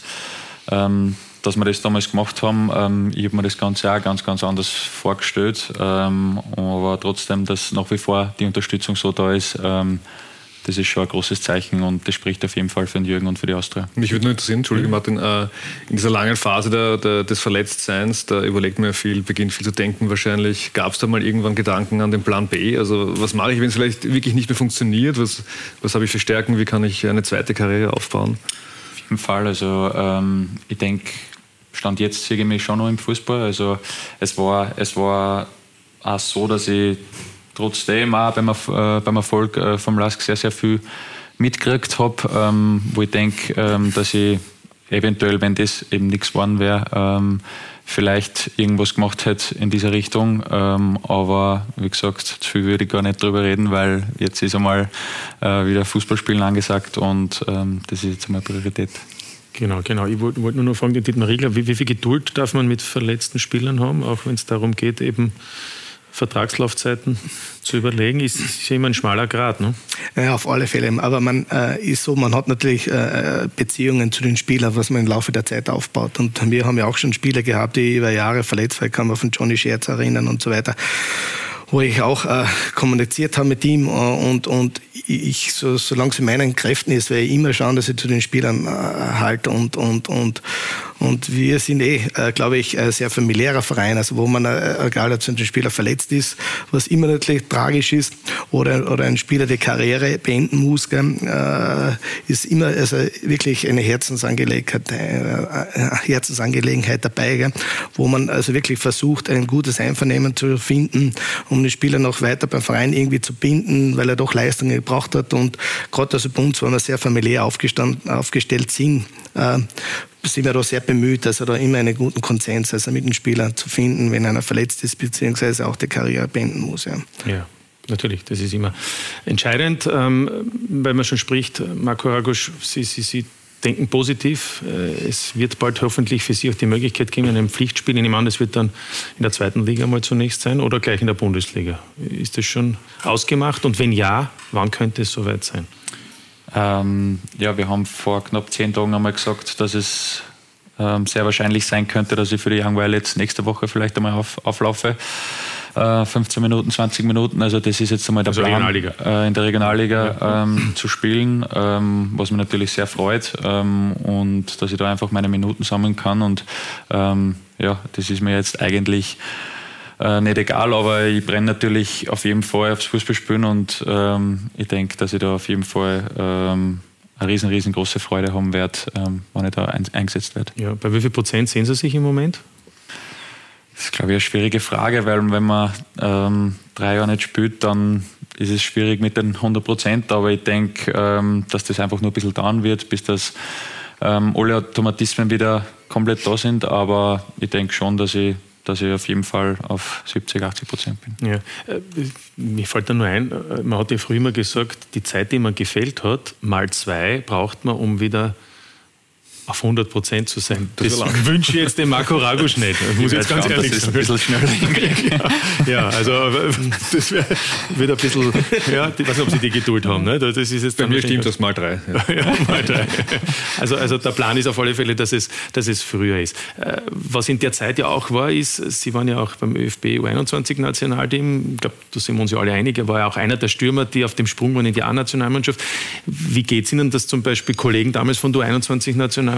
wir das damals gemacht haben. Ich habe mir das Ganze auch ganz, ganz anders vorgestellt. Aber trotzdem, dass nach wie vor die Unterstützung so da ist, das ist schon ein großes Zeichen und das spricht auf jeden Fall für den Jürgen und für die Austria. Mich würde nur interessieren, Entschuldige Martin, in dieser langen Phase des Verletztseins, da überlegt man ja viel, beginnt viel zu denken wahrscheinlich. Gab es da mal irgendwann Gedanken an den Plan B? Also was mache ich, wenn es vielleicht wirklich nicht mehr funktioniert? Was habe ich für Stärken? Wie kann ich eine zweite Karriere aufbauen? Auf jeden Fall, also ich denke, Stand jetzt sehe ich mich schon noch im Fußball. Also es war auch so, dass ich trotzdem auch beim Erfolg vom LASK sehr, sehr viel mitgekriegt habe, wo ich denke, dass ich eventuell, wenn das eben nichts geworden wäre, vielleicht irgendwas gemacht hätte in dieser Richtung. Aber wie gesagt, zu viel würde ich gar nicht drüber reden, weil jetzt ist einmal wieder Fußballspielen angesagt und das ist jetzt einmal Priorität. Genau. Ich wollte nur noch fragen, Dietmar Riegler, wie viel Geduld darf man mit verletzten Spielern haben, auch wenn es darum geht, eben Vertragslaufzeiten zu überlegen, ist ja immer ein schmaler Grat, ne? Ja, auf alle Fälle. Aber man hat natürlich Beziehungen zu den Spielern, was man im Laufe der Zeit aufbaut. Und wir haben ja auch schon Spieler gehabt, die über Jahre verletzt waren. Ich kann mich von Johnny Scherz erinnern und so weiter, wo ich auch kommuniziert habe mit ihm und ich, solange es in meinen Kräften ist, werde ich immer schauen, dass ich zu den Spielern halte und wir sind glaube ich, ein sehr familiärer Verein, also wo man, egal ob ein Spieler verletzt ist, was immer natürlich tragisch ist, oder ein Spieler die Karriere beenden muss, ist immer also wirklich eine Herzensangelegenheit dabei, wo man also wirklich versucht, ein gutes Einvernehmen zu finden, um den Spieler noch weiter beim Verein irgendwie zu binden, weil er doch Leistungen gebracht hat. Und gerade also bei uns, wo wir sehr familiär aufgestellt sind, sind wir da sehr bemüht, also da immer einen guten Konsens also mit den Spielern zu finden, wenn einer verletzt ist, beziehungsweise auch die Karriere beenden muss. Ja, natürlich, das ist immer entscheidend. Weil man schon spricht, Marco Ragusch, Sie denken positiv. Es wird bald hoffentlich für Sie auch die Möglichkeit geben, in einem Pflichtspiel. Ich nehme an, das wird dann in der 2. Liga mal zunächst sein oder gleich in der Bundesliga. Ist das schon ausgemacht? Und wenn ja, wann könnte es soweit sein? Ja, wir haben vor knapp 10 Tagen einmal gesagt, dass es sehr wahrscheinlich sein könnte, dass ich für die Young Violets nächste Woche vielleicht einmal auflaufe. 15 Minuten, 20 Minuten, also das ist jetzt einmal der Plan, Regionalliga. In der Regionalliga zu spielen, was mich natürlich sehr freut und dass ich da einfach meine Minuten sammeln kann und ja, das ist mir jetzt eigentlich nicht egal, aber ich brenne natürlich auf jeden Fall aufs Fußballspielen und ich denke, dass ich da auf jeden Fall eine riesengroße Freude haben werde, wenn ich da eingesetzt werde. Ja, bei wie viel Prozent sehen Sie sich im Moment? Das ist, glaube ich, eine schwierige Frage, weil wenn man 3 Jahre nicht spielt, dann ist es schwierig mit den 100%, aber ich denke, dass das einfach nur ein bisschen dauern wird, bis das alle Automatismen wieder komplett da sind, aber ich denke schon, dass ich auf jeden Fall auf 70-80% bin. Ja. Mir fällt da nur ein, man hat ja früher immer gesagt, die Zeit, die man gefehlt hat, mal 2 braucht man, um wieder auf 100% zu sein. Das wünsche ich jetzt dem Marco Ragusch nicht. Ich muss jetzt ganz ehrlich sagen. Ein bisschen schneller hinkriegen. Ja, also das wird ein bisschen, ja, ich weiß nicht, ob Sie die Geduld haben. Ne? Das ist jetzt bei mir stimmt das mal 3. Ja, mal 3. Also der Plan ist auf alle Fälle, dass es früher ist. Was in der Zeit ja auch war, ist, Sie waren ja auch beim ÖFB U21-Nationalteam, ich glaube, da sind wir uns ja alle einig, er war ja auch einer der Stürmer, die auf dem Sprung waren in die A-Nationalmannschaft. Wie geht es Ihnen, dass zum Beispiel Kollegen damals von der U21-Nationalmannschaft,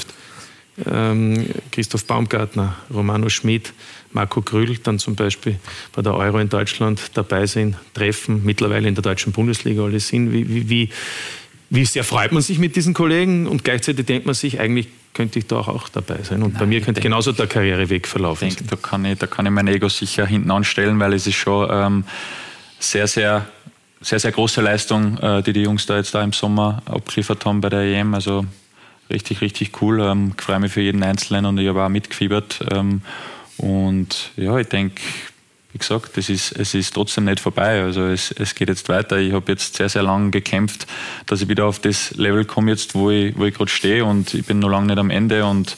Christoph Baumgartner, Romano Schmid, Marco Grüll, dann zum Beispiel bei der Euro in Deutschland dabei sind, treffen, mittlerweile in der deutschen Bundesliga alle sind. Wie sehr freut man sich mit diesen Kollegen und gleichzeitig denkt man sich, eigentlich könnte ich da auch dabei sein und bei mir könnte genauso der Karriereweg verlaufen. Ich denke, da kann ich mein Ego sicher hinten anstellen, weil es ist schon sehr, sehr große Leistung, die Jungs da jetzt da im Sommer abgeliefert haben bei der EM, also richtig cool. Ich freue mich für jeden Einzelnen und ich habe auch mitgefiebert. Und ja, ich denke, wie gesagt, es ist trotzdem nicht vorbei. Also es geht jetzt weiter. Ich habe jetzt sehr, sehr lange gekämpft, dass ich wieder auf das Level komme, jetzt, wo ich gerade stehe. Und ich bin noch lange nicht am Ende. Und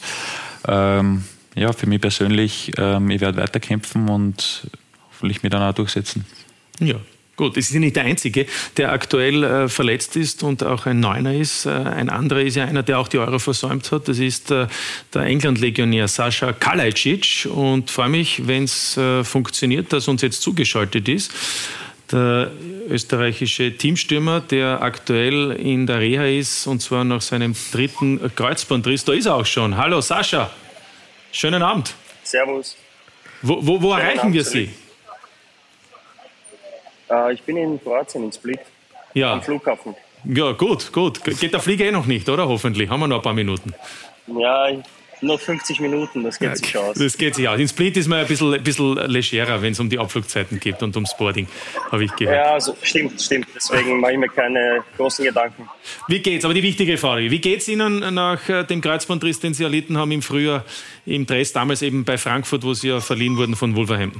ja, für mich persönlich, ich werde weiterkämpfen und hoffentlich mich dann auch durchsetzen. Ja. Gut, es ist ja nicht der Einzige, der aktuell verletzt ist und auch ein Neuner ist. Ein anderer ist ja einer, der auch die Euro versäumt hat. Das ist der England-Legionär Sascha Kalajdzic. Und freue mich, wenn es funktioniert, dass uns jetzt zugeschaltet ist. Der österreichische Teamstürmer, der aktuell in der Reha ist, und zwar nach seinem 3. Kreuzbandriss. Da ist er auch schon. Hallo Sascha, schönen Abend. Servus. Wo erreichen wir Sie? Ich bin in Kroatien, in Split, am Flughafen. Ja, gut. Geht der Flieger noch nicht, oder? Hoffentlich. Haben wir noch ein paar Minuten. Ja, noch 50 Minuten, das geht sich aus. Das geht sich aus. In Split ist man ein bisschen legerer, wenn es um die Abflugzeiten geht und ums Boarding, habe ich gehört. Ja, also, stimmt. Deswegen mache ich mir keine großen Gedanken. Wie geht's? Aber die wichtige Frage, wie geht's Ihnen nach dem Kreuzbandriss, den Sie erlitten haben im Frühjahr im Dress, damals eben bei Frankfurt, wo Sie ja verliehen wurden von Wolverhampton?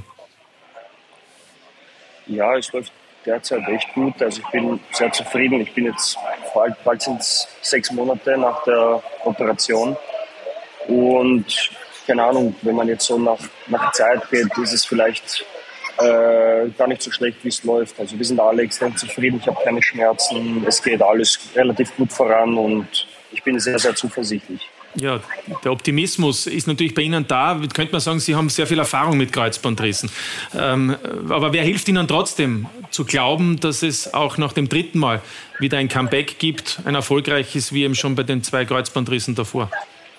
Ja, es läuft derzeit echt gut. Also ich bin sehr zufrieden. Ich bin jetzt, bald sind es 6 Monate nach der Operation. Und keine Ahnung, wenn man jetzt so nach Zeit geht, ist es vielleicht gar nicht so schlecht, wie es läuft. Also wir sind alle extrem zufrieden, ich habe keine Schmerzen, es geht alles relativ gut voran und ich bin sehr, sehr zuversichtlich. Ja, der Optimismus ist natürlich bei Ihnen da. Könnte man sagen, Sie haben sehr viel Erfahrung mit Kreuzbandrissen. Aber wer hilft Ihnen trotzdem zu glauben, dass es auch nach dem 3. Mal wieder ein Comeback gibt, ein erfolgreiches, wie eben schon bei den 2 Kreuzbandrissen davor?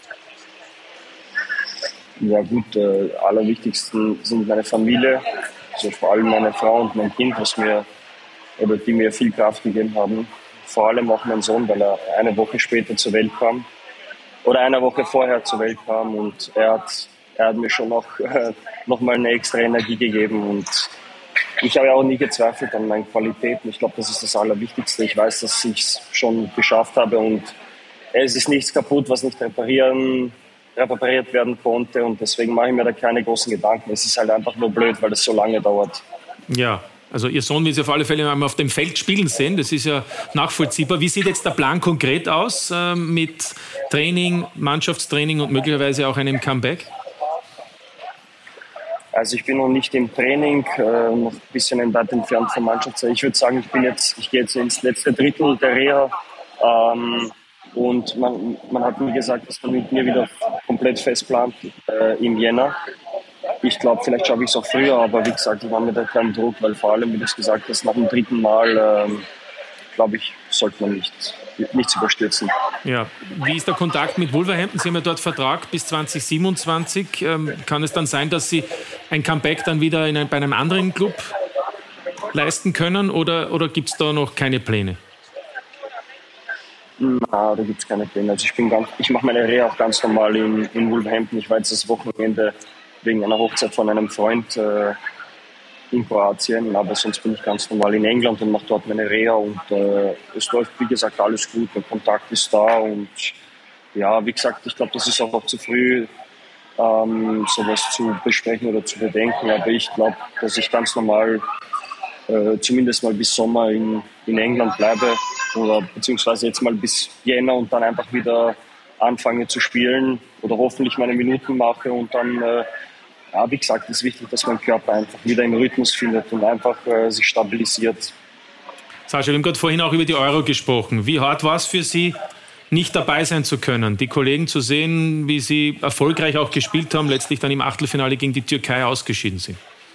Ja gut, allerwichtigsten sind meine Familie, also vor allem meine Frau und mein Kind, die mir viel Kraft gegeben haben. Vor allem auch mein Sohn, weil er eine Woche später zur Welt kam. Oder eine Woche vorher zur Welt kam und er hat mir schon noch mal eine extra Energie gegeben und ich habe ja auch nie gezweifelt an meinen Qualitäten. Ich glaube, das ist das Allerwichtigste. Ich weiß, dass ich es schon geschafft habe und es ist nichts kaputt, was nicht repariert werden konnte und deswegen mache ich mir da keine großen Gedanken. Es ist halt einfach nur blöd, weil es so lange dauert. Ja. Also Ihr Sohn will Sie auf alle Fälle einmal auf dem Feld spielen sehen, das ist ja nachvollziehbar. Wie sieht jetzt der Plan konkret aus mit Training, Mannschaftstraining und möglicherweise auch einem Comeback? Also ich bin noch nicht im Training, noch ein bisschen weit entfernt vom Mannschaftstraining. Ich würde sagen, ich gehe jetzt ins letzte Drittel der Reha und man hat mir gesagt, dass man mit mir wieder komplett festplant im Jänner. Ich glaube, vielleicht schaffe ich es auch früher, aber wie gesagt, ich mache mir da keinen Druck, weil vor allem, wie du es gesagt hast, nach dem 3. Mal, glaube ich, sollte man nichts überstürzen. Ja, wie ist der Kontakt mit Wolverhampton? Sie haben ja dort Vertrag bis 2027. Kann es dann sein, dass Sie ein Comeback dann wieder bei einem anderen Club leisten können oder gibt es da noch keine Pläne? Na, da gibt es keine Pläne. Also ich mache meine Reha auch ganz normal in Wolverhampton. Ich war jetzt das Wochenende wegen einer Hochzeit von einem Freund in Kroatien, aber sonst bin ich ganz normal in England und mache dort meine Reha und es läuft, wie gesagt, alles gut, der Kontakt ist da und ja, wie gesagt, ich glaube, das ist auch noch zu früh, sowas zu besprechen oder zu bedenken, aber ich glaube, dass ich ganz normal zumindest mal bis Sommer in England bleibe oder beziehungsweise jetzt mal bis Jänner und dann einfach wieder anfange zu spielen oder hoffentlich meine Minuten mache und dann ja, wie gesagt, es ist wichtig, dass mein Körper einfach wieder im Rhythmus findet und einfach sich stabilisiert. Sascha, wir haben gerade vorhin auch über die Euro gesprochen. Wie hart war es für Sie, nicht dabei sein zu können, die Kollegen zu sehen, wie sie erfolgreich auch gespielt haben, letztlich dann im Achtelfinale gegen die Türkei ausgeschieden sind?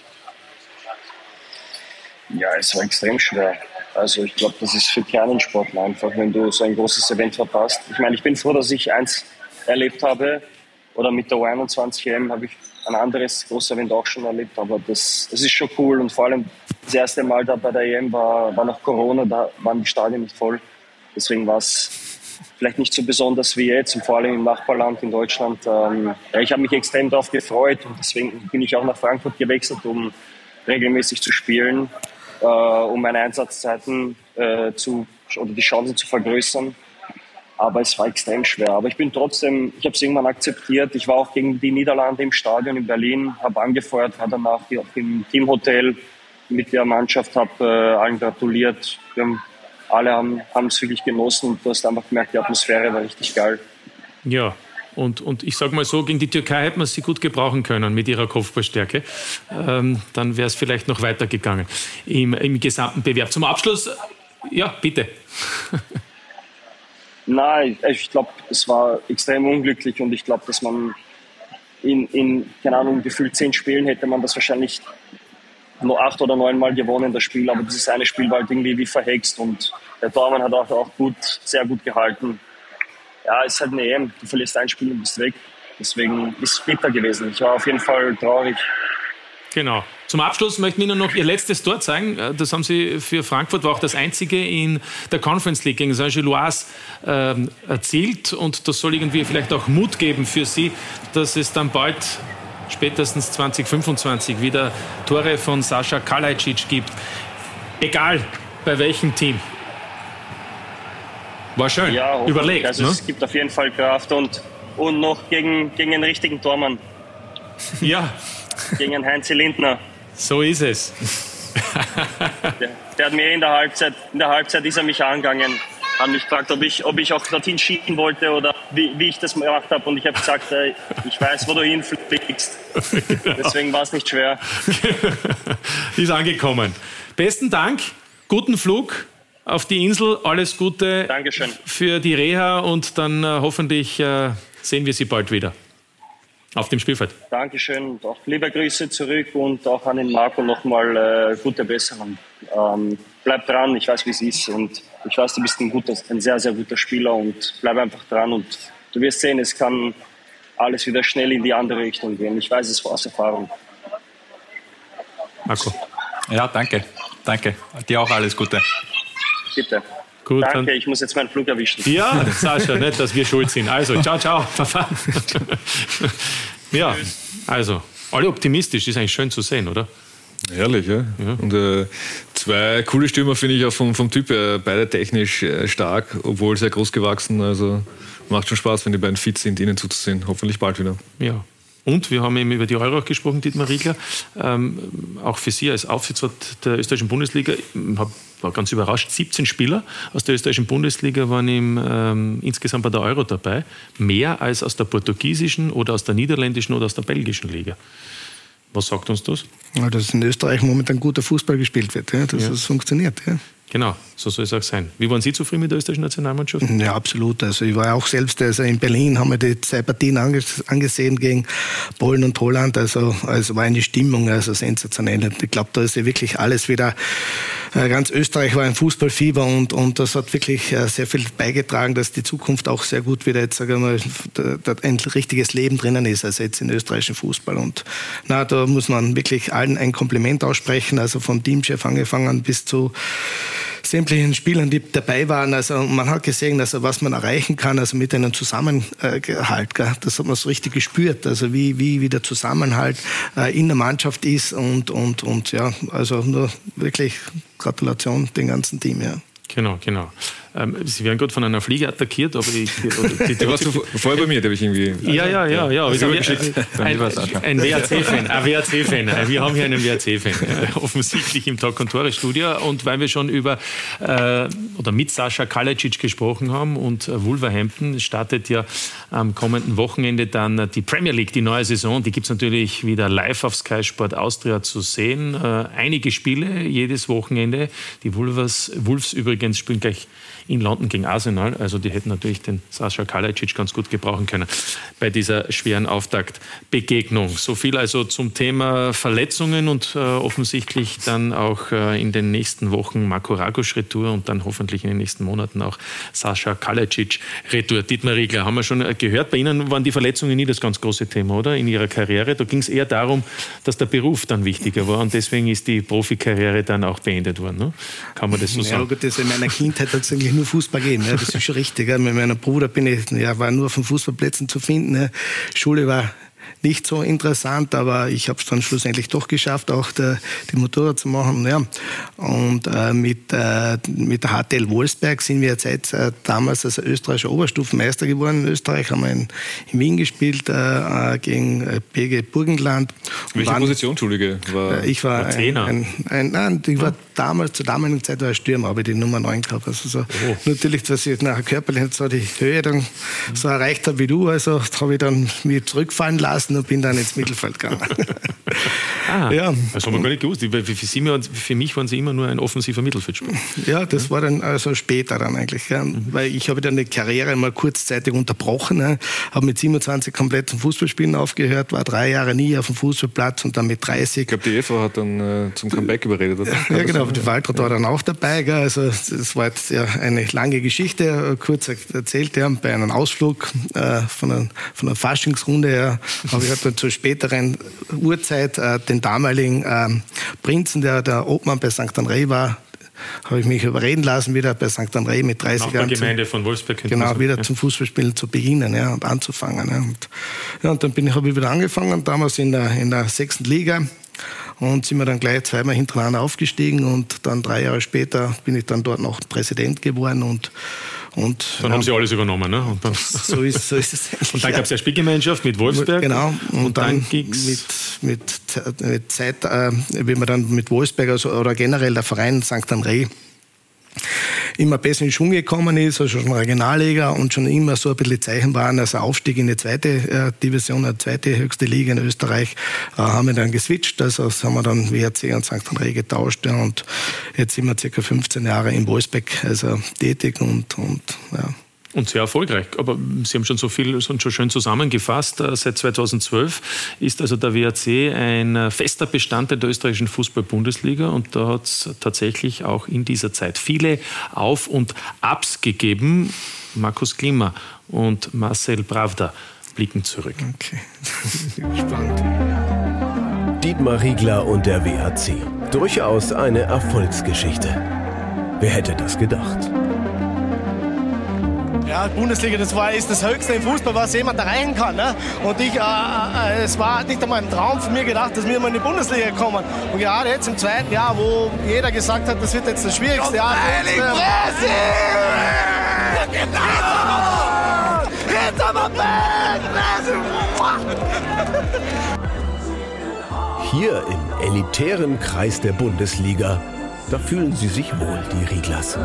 Ja, es war extrem schwer. Also ich glaube, das ist für keinen Sportler einfach, wenn du so ein großes Event verpasst. Ich meine, ich bin froh, dass ich eins erlebt habe oder mit der U21 EM habe ich ein anderes großes Event auch schon erlebt, aber das ist schon cool und vor allem das erste Mal da bei der EM war noch Corona, da waren die Stadien nicht voll. Deswegen war es vielleicht nicht so besonders wie jetzt und vor allem im Nachbarland in Deutschland. Ja, ich habe mich extrem darauf gefreut und deswegen bin ich auch nach Frankfurt gewechselt, um regelmäßig zu spielen, um meine Einsatzzeiten oder die Chancen zu vergrößern. Aber es war extrem schwer. Aber ich habe es irgendwann akzeptiert. Ich war auch gegen die Niederlande im Stadion in Berlin, habe angefeuert, war danach auch im Teamhotel mit der Mannschaft, habe allen gratuliert. Alle haben es wirklich genossen und du hast einfach gemerkt, die Atmosphäre war richtig geil. Ja, und ich sage mal so, gegen die Türkei hätte man sie gut gebrauchen können mit ihrer Kopfballstärke. Dann wäre es vielleicht noch weitergegangen im gesamten Bewerb. Zum Abschluss, ja, bitte. Nein, ich glaube, es war extrem unglücklich und ich glaube, dass man in keine Ahnung, gefühlt 10 Spielen hätte man das wahrscheinlich nur 8 oder 9 Mal gewonnen, das Spiel, aber dieses eine Spiel war halt irgendwie wie verhext und der Tormann hat auch sehr gut gehalten. Ja, es ist halt eine EM, du verlierst ein Spiel und bist weg, deswegen ist es bitter gewesen. Ich war auf jeden Fall traurig. Genau. Zum Abschluss möchten wir Ihnen noch Ihr letztes Tor zeigen. Das haben Sie für Frankfurt, war auch das einzige in der Conference League gegen Saint-Gilloise erzielt. Und das soll irgendwie vielleicht auch Mut geben für Sie, dass es dann bald, spätestens 2025, wieder Tore von Sascha Kalajdzic gibt. Egal bei welchem Team. War schön, ja, überlegt. Also es gibt auf jeden Fall Kraft und noch gegen den richtigen Tormann. Ja. Gegen Heinz Lindner. So ist es. Der hat mir in der Halbzeit ist er mich angegangen. haben mich gefragt, ob ich auch dorthin schicken wollte oder wie ich das gemacht habe. Und ich habe gesagt, ich weiß, wo du hinfliegst. Deswegen war es nicht schwer. Ist angekommen. Besten Dank, guten Flug auf die Insel, alles Gute Dankeschön. Für die Reha und dann hoffentlich sehen wir Sie bald wieder auf dem Spielfeld. Dankeschön und auch liebe Grüße zurück und auch an den Marco nochmal gute Besserung. Bleib dran, ich weiß, wie es ist und ich weiß, du bist ein sehr, sehr guter Spieler und bleib einfach dran und du wirst sehen, es kann alles wieder schnell in die andere Richtung gehen. Ich weiß es aus Erfahrung. Marco. Ja, danke. Dir auch alles Gute. Bitte. Gut, danke, ich muss jetzt meinen Flug erwischen. Ja, Sascha, nicht, dass wir schuld sind. Also, ciao. Ja, also, alle optimistisch, ist eigentlich schön zu sehen, oder? Herrlich, ja. Und zwei coole Stürmer finde ich auch vom Typ her, beide technisch stark, obwohl sehr groß gewachsen. Also macht schon Spaß, wenn die beiden fit sind, ihnen zuzusehen. Hoffentlich bald wieder. Ja. Und wir haben eben über die Euro auch gesprochen, Dietmar Riegler. Auch für Sie als Aufsichtsrat der österreichischen Bundesliga, war ganz überrascht, 17 Spieler aus der österreichischen Bundesliga waren insgesamt bei der Euro dabei. Mehr als aus der portugiesischen oder aus der niederländischen oder aus der belgischen Liga. Was sagt uns das? Ja, dass in Österreich momentan guter Fußball gespielt wird, ja, dass es funktioniert. Ja. Genau, so soll es auch sein. Wie waren Sie zufrieden mit der österreichischen Nationalmannschaft? Ja, absolut. Also ich war auch selbst in Berlin, haben wir die 2 Partien angesehen gegen Polen und Holland. Also war eine Stimmung sensationell. Ich glaube, da ist ja wirklich alles wieder, ganz Österreich war ein Fußballfieber und das hat wirklich sehr viel beigetragen, dass die Zukunft auch sehr gut wieder jetzt, sagen wir mal, ein richtiges Leben drinnen ist, also jetzt im österreichischen Fußball. Und da muss man wirklich allen ein Kompliment aussprechen, also vom Teamchef angefangen bis zu sämtlichen Spielern, die dabei waren. Also man hat gesehen, also was man erreichen kann, also mit einem Zusammenhalt. Das hat man so richtig gespürt, also wie der Zusammenhalt in der Mannschaft ist und ja, also nur wirklich Gratulation dem ganzen Team, ja. Genau. Sie werden gerade von einer Fliege attackiert, aber der war vorher bei mir, der habe ich irgendwie... Ja. Ein WAC-Fan. Wir haben hier einen WAC-Fan, offensichtlich im Talk- und Tore-Studio. Und weil wir schon mit Sascha Kalajdzic gesprochen haben und Wolverhampton startet ja am kommenden Wochenende dann die Premier League, die neue Saison. Die gibt es natürlich wieder live auf Sky Sport Austria zu sehen. Einige Spiele jedes Wochenende. Die Wolves übrigens spielen gleich in London gegen Arsenal. Also die hätten natürlich den Sascha Kalajdzic ganz gut gebrauchen können bei dieser schweren Auftaktbegegnung. So viel also zum Thema Verletzungen und offensichtlich dann auch in den nächsten Wochen Marco Ragoš Retour und dann hoffentlich in den nächsten Monaten auch Sascha Kalajdzic Retour. Dietmar Riegler, haben wir schon gehört, bei Ihnen waren die Verletzungen nie das ganz große Thema, oder? In Ihrer Karriere. Da ging es eher darum, dass der Beruf dann wichtiger war und deswegen ist die Profikarriere dann auch beendet worden. Ne? Kann man das so sagen? Ja, gut, das in meiner Kindheit hat es eigentlich nur Fußball gegeben. Ja, das ist schon richtig. Ja. Mit meinem Bruder war nur auf den Fußballplätzen zu finden. Ja. Schule war nicht so interessant, aber ich habe es dann schlussendlich doch geschafft, auch die Motorrad zu machen. Ja. Und mit der HTL Wolfsberg sind wir jetzt damals als österreichischer Oberstufenmeister geworden. In Österreich haben wir in Wien gespielt gegen BG Burgenland. Welche Position, Entschuldige? Ich war Trainer. Ich war zur damaligen Zeit war ich Stürmer, habe ich die Nummer 9 gehabt. Also natürlich, dass ich nachher körperlich nicht so die Höhe dann so erreicht habe wie du, also habe ich dann mich zurückfallen lassen und bin dann ins Mittelfeld gegangen. Ja. Das haben wir gar nicht gewusst. Für mich waren Sie immer nur ein offensiver Mittelfeldspieler. Ja, das war dann also später dann eigentlich. Ja. Weil ich habe dann die Karriere mal kurzzeitig unterbrochen. Ja. Habe mit 27 komplett zum Fußballspielen aufgehört, war 3 Jahre nie auf dem Fußballplatz und dann mit 30. Ich glaube, die Eva hat dann zum Comeback überredet. Oder? Ja, genau. Die Waltraud war dann auch dabei. Gell. Also das war jetzt ja eine lange Geschichte, kurz erzählt. Ja. Bei einem Ausflug von einer Faschingsrunde her habe ich dann zur späteren Uhrzeit den damaligen Prinzen, der Obmann bei St. André war, habe ich mich überreden lassen, wieder bei St. André mit 30 Jahren. Gemeinde von Wolfsberg. Genau, wieder zum Fußballspielen zu beginnen, ja, und anzufangen. Ja. Und dann habe ich wieder angefangen, damals in der 6. Liga. Und sind wir dann gleich 2-mal hintereinander aufgestiegen und dann 3 Jahre später bin ich dann dort noch Präsident geworden und dann haben Sie alles übernommen, ne? Und dann, so ist es. Und dann gab es ja Spielgemeinschaft mit Wolfsberg. Genau. Und dann ging's mit Zeit, wie man dann mit Wolfsberg oder generell der Verein St. André immer besser in Schwung gekommen ist, also schon Regionalliga und schon immer so ein bisschen Zeichen waren, also Aufstieg in die zweite Division, eine zweite höchste Liga in Österreich, haben wir dann geswitcht, also das haben wir dann WRC und St. André getauscht, ja, und jetzt sind wir ca. 15 Jahre in Wolfsberg also tätig und ja. Und sehr erfolgreich. Aber Sie haben schon so viel schon schön zusammengefasst. Seit 2012 ist also der WRC ein fester Bestandteil der österreichischen Fußball-Bundesliga. Und da hat es tatsächlich auch in dieser Zeit viele Auf- und Abs gegeben. Markus Klima und Marcel Pravda blicken zurück. Okay, spannend. Dietmar Riegler und der WRC. Durchaus eine Erfolgsgeschichte. Wer hätte das gedacht? Ja, Bundesliga, ist das Höchste im Fußball, was jemand erreichen kann. Ne? Und es war nicht einmal ein Traum von mir gedacht, dass wir mal in die Bundesliga kommen. Und gerade jetzt im zweiten Jahr, wo jeder gesagt hat, das wird jetzt das schwierigste Jahr. Hier im elitären Kreis der Bundesliga, da fühlen sie sich wohl, die Rieglers.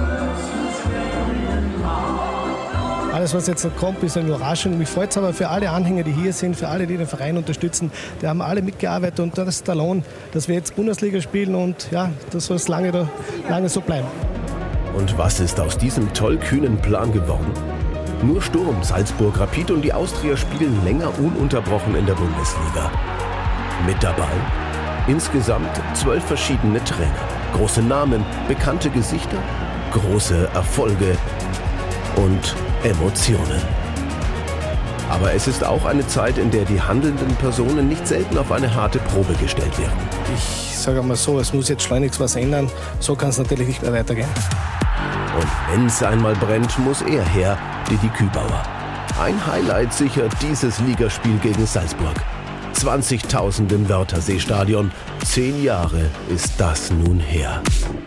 Alles, was jetzt noch kommt, ist eine Überraschung. Mich freut es aber für alle Anhänger, die hier sind, für alle, die den Verein unterstützen. Die haben alle mitgearbeitet und das ist der Lohn, dass wir jetzt Bundesliga spielen und ja, das soll es lange so bleiben. Und was ist aus diesem tollkühnen Plan geworden? Nur Sturm, Salzburg, Rapid und die Austria spielen länger ununterbrochen in der Bundesliga. Mit dabei insgesamt 12 verschiedene Trainer. Große Namen, bekannte Gesichter, große Erfolge und Emotionen. Aber es ist auch eine Zeit, in der die handelnden Personen nicht selten auf eine harte Probe gestellt werden. Ich sage mal so, es muss jetzt schleunigst was ändern. So kann es natürlich nicht mehr weitergehen. Und wenn es einmal brennt, muss er her, Didi Kübauer. Ein Highlight sichert dieses Ligaspiel gegen Salzburg. 20.000 im Wörthersee-Stadion. 10 Jahre ist das nun her.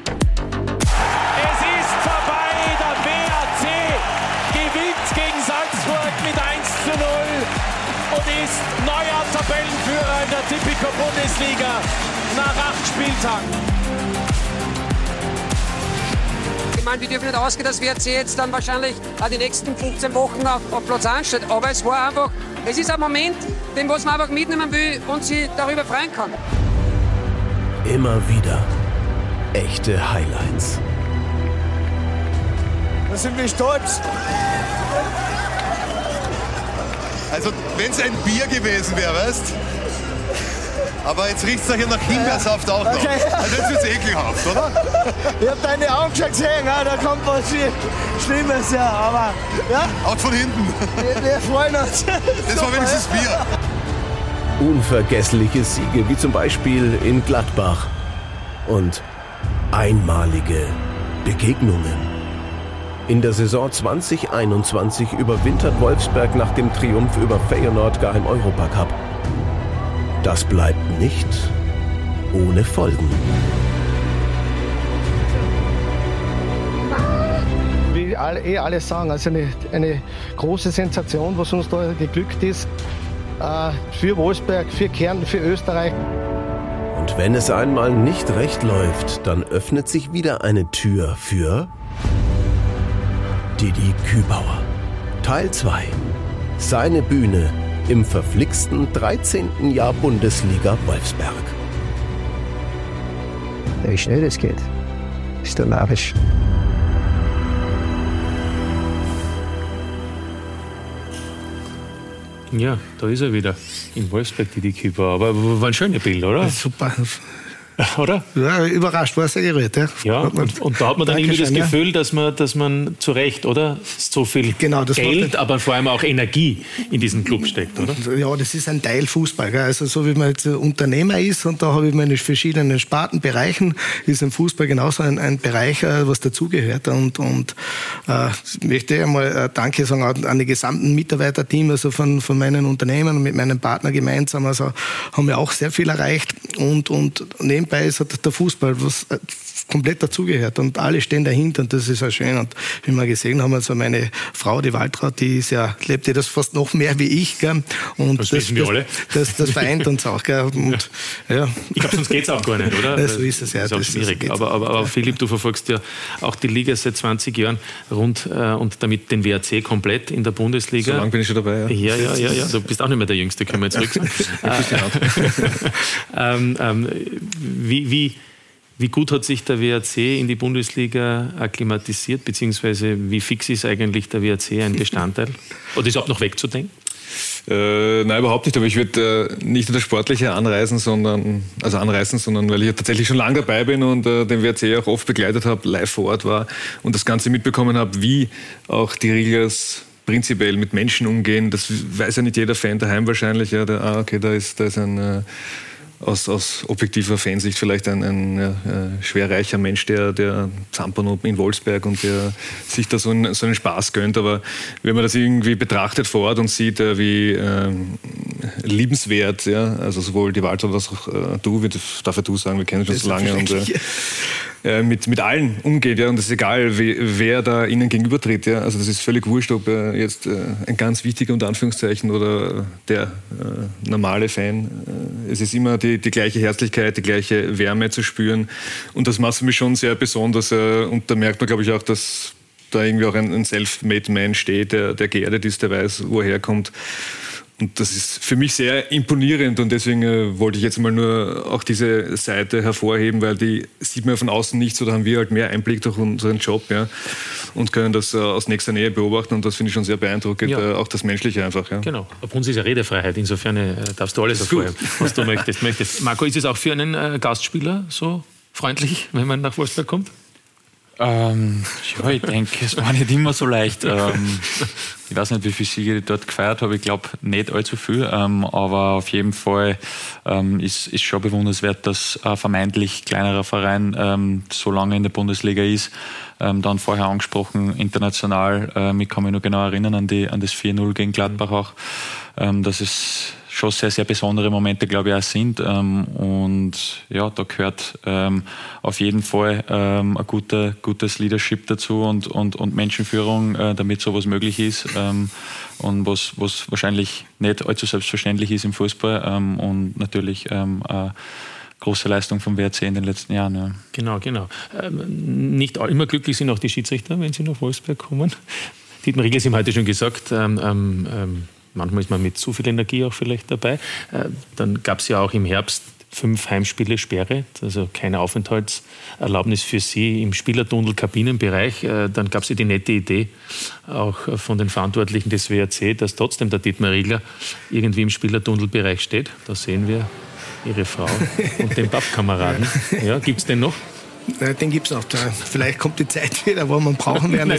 Und ist neuer Tabellenführer in der Tipico-Bundesliga nach 8 Spieltagen. Ich meine, wir dürfen nicht ausgehen, dass WRC jetzt dann wahrscheinlich die nächsten 15 Wochen auf Platz 1 steht. Aber es war einfach, es ist ein Moment, den was man einfach mitnehmen will und sich darüber freuen kann. Immer wieder echte Highlights. Da sind wir stolz. Also, wenn es ein Bier gewesen wäre, weißt? Aber jetzt riecht es hier nach Himbeersaft auch noch. Okay. Also jetzt wird es ekelhaft, oder? Ich habe deine Augen schon gesehen, ja, da kommt was Schlimmes, ja, aber... Ja. Auch von hinten. Wir freuen uns. Das war wenigstens Bier. Unvergessliche Siege, wie zum Beispiel in Gladbach. Und einmalige Begegnungen. In der Saison 2021 überwintert Wolfsberg nach dem Triumph über Feyenoord gar im Europacup. Das bleibt nicht ohne Folgen. Wie alle sagen, also eine große Sensation, was uns da geglückt ist. Für Wolfsberg, für Kärnten, für Österreich. Und wenn es einmal nicht recht läuft, dann öffnet sich wieder eine Tür für Didi Kübauer. Teil 2. Seine Bühne im verflixten 13. Jahr Bundesliga Wolfsberg. Wie schnell das geht, ist doch narrisch. Ja, da ist er wieder. In Wolfsberg, Didi Kübauer. Aber war ein schönes Bild, oder? Super. Oder? Ja, überrascht, war sehr gerührt. Ja, ja und da hat man dann irgendwie das Gefühl, dass man zu Recht, oder? So viel Geld, aber vor allem auch Energie in diesen Club steckt, oder? Ja, das ist ein Teil Fußball. Gell? Also so wie man jetzt Unternehmer ist und da habe ich meine verschiedenen Spartenbereichen, ist im Fußball genauso ein Bereich, was dazugehört. Und ich möchte einmal Danke sagen an die gesamten Mitarbeiterteam, also von meinen Unternehmen und mit meinem Partner gemeinsam. Also haben wir auch sehr viel erreicht und nebenbei ist der Fußball was komplett dazugehört und alle stehen dahinter und das ist auch schön. Und wie wir gesehen haben, also meine Frau, die Waltraud, die lebt ja das fast noch mehr wie ich. Gell? Und das wissen wir alle. Das vereint uns auch. Gell? Und, ja. Ich glaube, sonst geht es auch gar nicht, oder? So ist es, ja. Das ist auch schwierig. Aber Philipp, du verfolgst ja auch die Liga seit 20 Jahren rund und damit den WRC komplett in der Bundesliga. So lange bin ich schon dabei, ja. Ja. Du bist auch nicht mehr der Jüngste, können wir jetzt zurück sagen. Wie gut hat sich der WRC in die Bundesliga akklimatisiert, beziehungsweise wie fix ist eigentlich der WRC ein Bestandteil? Oder ist überhaupt noch wegzudenken? Nein, überhaupt nicht. Aber ich würde nicht nur das Sportliche anreißen, sondern weil ich ja tatsächlich schon lange dabei bin und den WRC auch oft begleitet habe, live vor Ort war und das Ganze mitbekommen habe, wie auch die Riegers prinzipiell mit Menschen umgehen. Das weiß ja nicht jeder Fan daheim wahrscheinlich. Ja, da ist ein aus objektiver Fansicht vielleicht ein schwerreicher Mensch, der Zampern in Wolfsberg und der sich da so einen Spaß gönnt. Aber wenn man das irgendwie betrachtet vor Ort und sieht, wie liebenswert, ja, also sowohl die Walter als auch du, darf du sagen, wir kennen uns schon so lange und mit allen umgeht, ja, und es ist egal, wer da ihnen gegenübertritt, ja, also das ist völlig wurscht, ob jetzt ein ganz wichtiger unter Anführungszeichen oder der normale Fan, es ist immer die gleiche Herzlichkeit, die gleiche Wärme zu spüren und das macht für mich schon sehr besonders und da merkt man, glaube ich, auch, dass da irgendwie auch ein self-made Man steht, der geerdet ist, der weiß, wo er herkommt. Und das ist für mich sehr imponierend und deswegen wollte ich jetzt mal nur auch diese Seite hervorheben, weil die sieht man von außen nicht so, da haben wir halt mehr Einblick durch unseren Job, ja, und können das aus nächster Nähe beobachten und das finde ich schon sehr beeindruckend, ja. Auch das Menschliche einfach. Ja. Genau, auf uns ist ja Redefreiheit, insofern darfst du alles hervorheben, was du möchtest. Marco, ist es auch für einen Gastspieler so freundlich, wenn man nach Wolfsberg kommt? Ich denke, es war nicht immer so leicht. Ich weiß nicht, wie viele Siege ich dort gefeiert habe. Ich glaube, nicht allzu viel. Aber auf jeden Fall ist schon bewundernswert, dass ein vermeintlich kleinerer Verein so lange in der Bundesliga ist. Dann vorher angesprochen, international. Ich kann mich noch genau erinnern an das 4-0 gegen Gladbach auch. Das ist schon sehr, sehr besondere Momente, glaube ich, auch sind. Und ja, da gehört auf jeden Fall ein gutes Leadership dazu und Menschenführung, damit sowas möglich ist. Und was wahrscheinlich nicht allzu selbstverständlich ist im Fußball. Und natürlich große Leistung vom WRC in den letzten Jahren. Ja. Genau. Nicht immer glücklich sind auch die Schiedsrichter, wenn sie nach Wolfsberg kommen. Dietmar Riegels haben heute schon gesagt, manchmal ist man mit zu viel Energie auch vielleicht dabei. Dann gab es ja auch im Herbst 5 Heimspiele Sperre, also keine Aufenthaltserlaubnis für Sie im Spielertunnel Kabinenbereich. Dann gab es ja die nette Idee auch von den Verantwortlichen des WRC, dass trotzdem der Dietmar Riegler irgendwie im Spielertunnelbereich steht. Da sehen wir Ihre Frau und den Pappkameraden. Ja, gibt es den noch? Den gibt es noch. Vielleicht kommt die Zeit wieder, wo man brauchen werden.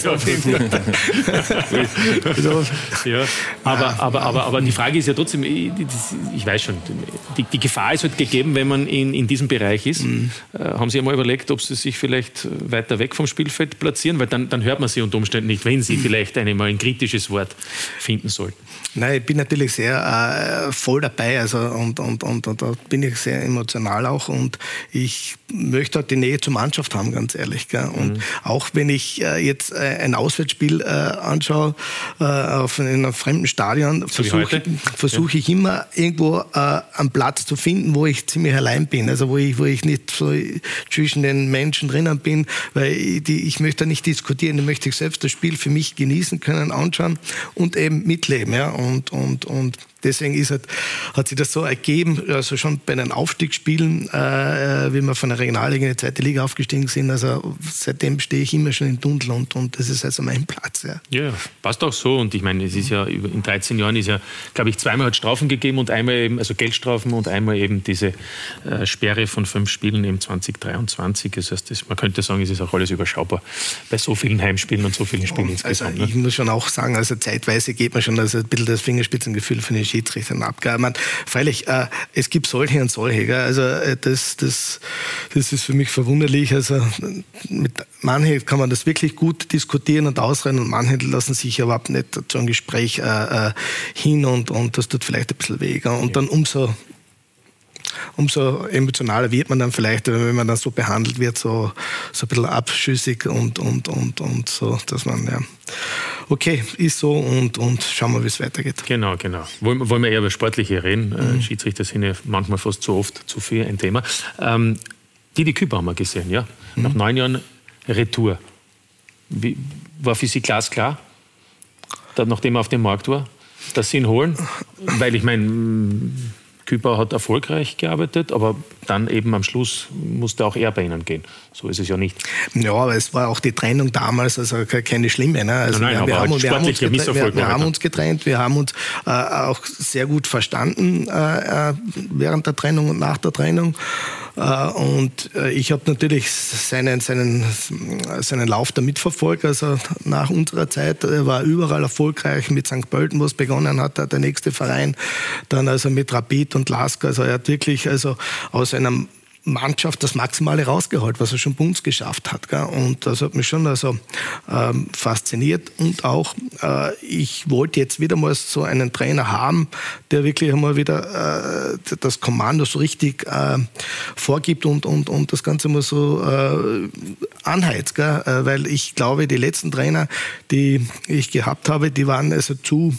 Aber die Frage ist ja trotzdem, ich weiß schon, die Gefahr ist halt gegeben, wenn man in diesem Bereich ist. Haben Sie einmal überlegt, ob Sie sich vielleicht weiter weg vom Spielfeld platzieren? Weil dann hört man Sie unter Umständen nicht, wenn Sie vielleicht einmal ein kritisches Wort finden sollten. Nein, ich bin natürlich sehr voll dabei, also und da bin ich sehr emotional auch und ich möchte halt die Nähe zur Mannschaft haben, ganz ehrlich. Gell? Und auch wenn ich jetzt ein Auswärtsspiel anschaue in einem fremden Stadion, versuche ich immer irgendwo einen Platz zu finden, wo ich ziemlich allein bin, also wo ich nicht so zwischen den Menschen drinnen bin, weil ich möchte nicht diskutieren, ich möchte selbst das Spiel für mich genießen können, anschauen und eben mitleben, ja. Und deswegen hat sich das so ergeben, also schon bei den Aufstiegsspielen, wie wir von der Regionalliga in die 2. Liga aufgestiegen sind, also seitdem stehe ich immer schon im Tunnel und das ist also mein Platz. Ja, passt auch so und ich meine, es ist ja in 13 Jahren ist ja, glaube ich, zweimal hat Strafen gegeben und einmal eben, also Geldstrafen und einmal eben diese Sperre von 5 Spielen im 2023. Das heißt, man könnte sagen, es ist auch alles überschaubar bei so vielen Heimspielen und so vielen Spielen insgesamt. Also ich muss schon auch sagen, also zeitweise geht man schon also ein bisschen das Fingerspitzengefühl von den Schiedsrichtern ab. Freilich, es gibt solche und solche. Gell? Also das ist für mich verwunderlich. Also mit manchen kann man das wirklich gut diskutieren und ausreden und manche lassen sich überhaupt nicht zu einem Gespräch hin und das tut vielleicht ein bisschen weh. Und dann umso umso emotionaler wird man dann vielleicht, wenn man dann so behandelt wird, so ein bisschen abschüssig und so, dass man, ja, okay, ist so und schauen wir, wie es weitergeht. Genau. Wollen wir eher über Sportliche reden? Schiedsrichter sind ja manchmal fast zu oft zu viel ein Thema. Didi Küper haben wir gesehen, ja? Nach 9 Jahren Retour. War für Sie glasklar, nachdem er auf dem Markt war, dass Sie ihn holen? Weil ich meine, Küper hat erfolgreich gearbeitet, aber dann eben am Schluss musste auch er bei Ihnen gehen. So ist es ja nicht. Ja, aber es war auch die Trennung damals, also keine schlimme. Ne? Also wir haben uns getrennt, wir haben uns auch sehr gut verstanden während der Trennung und nach der Trennung. Und ich habe natürlich seinen Lauf da mitverfolgt. Also nach unserer Zeit, er war überall erfolgreich, mit St. Pölten, wo es begonnen hat, der nächste Verein, dann also mit Rapid und Lask. Also er hat wirklich aus einer Mannschaft das Maximale rausgeholt, was er schon bei uns geschafft hat. Gell? Und das hat mich schon fasziniert. Und auch, ich wollte jetzt wieder mal so einen Trainer haben, der wirklich einmal wieder das Kommando so richtig vorgibt und das Ganze mal so anheizt. Gell? Weil ich glaube, die letzten Trainer, die ich gehabt habe, die waren also zu,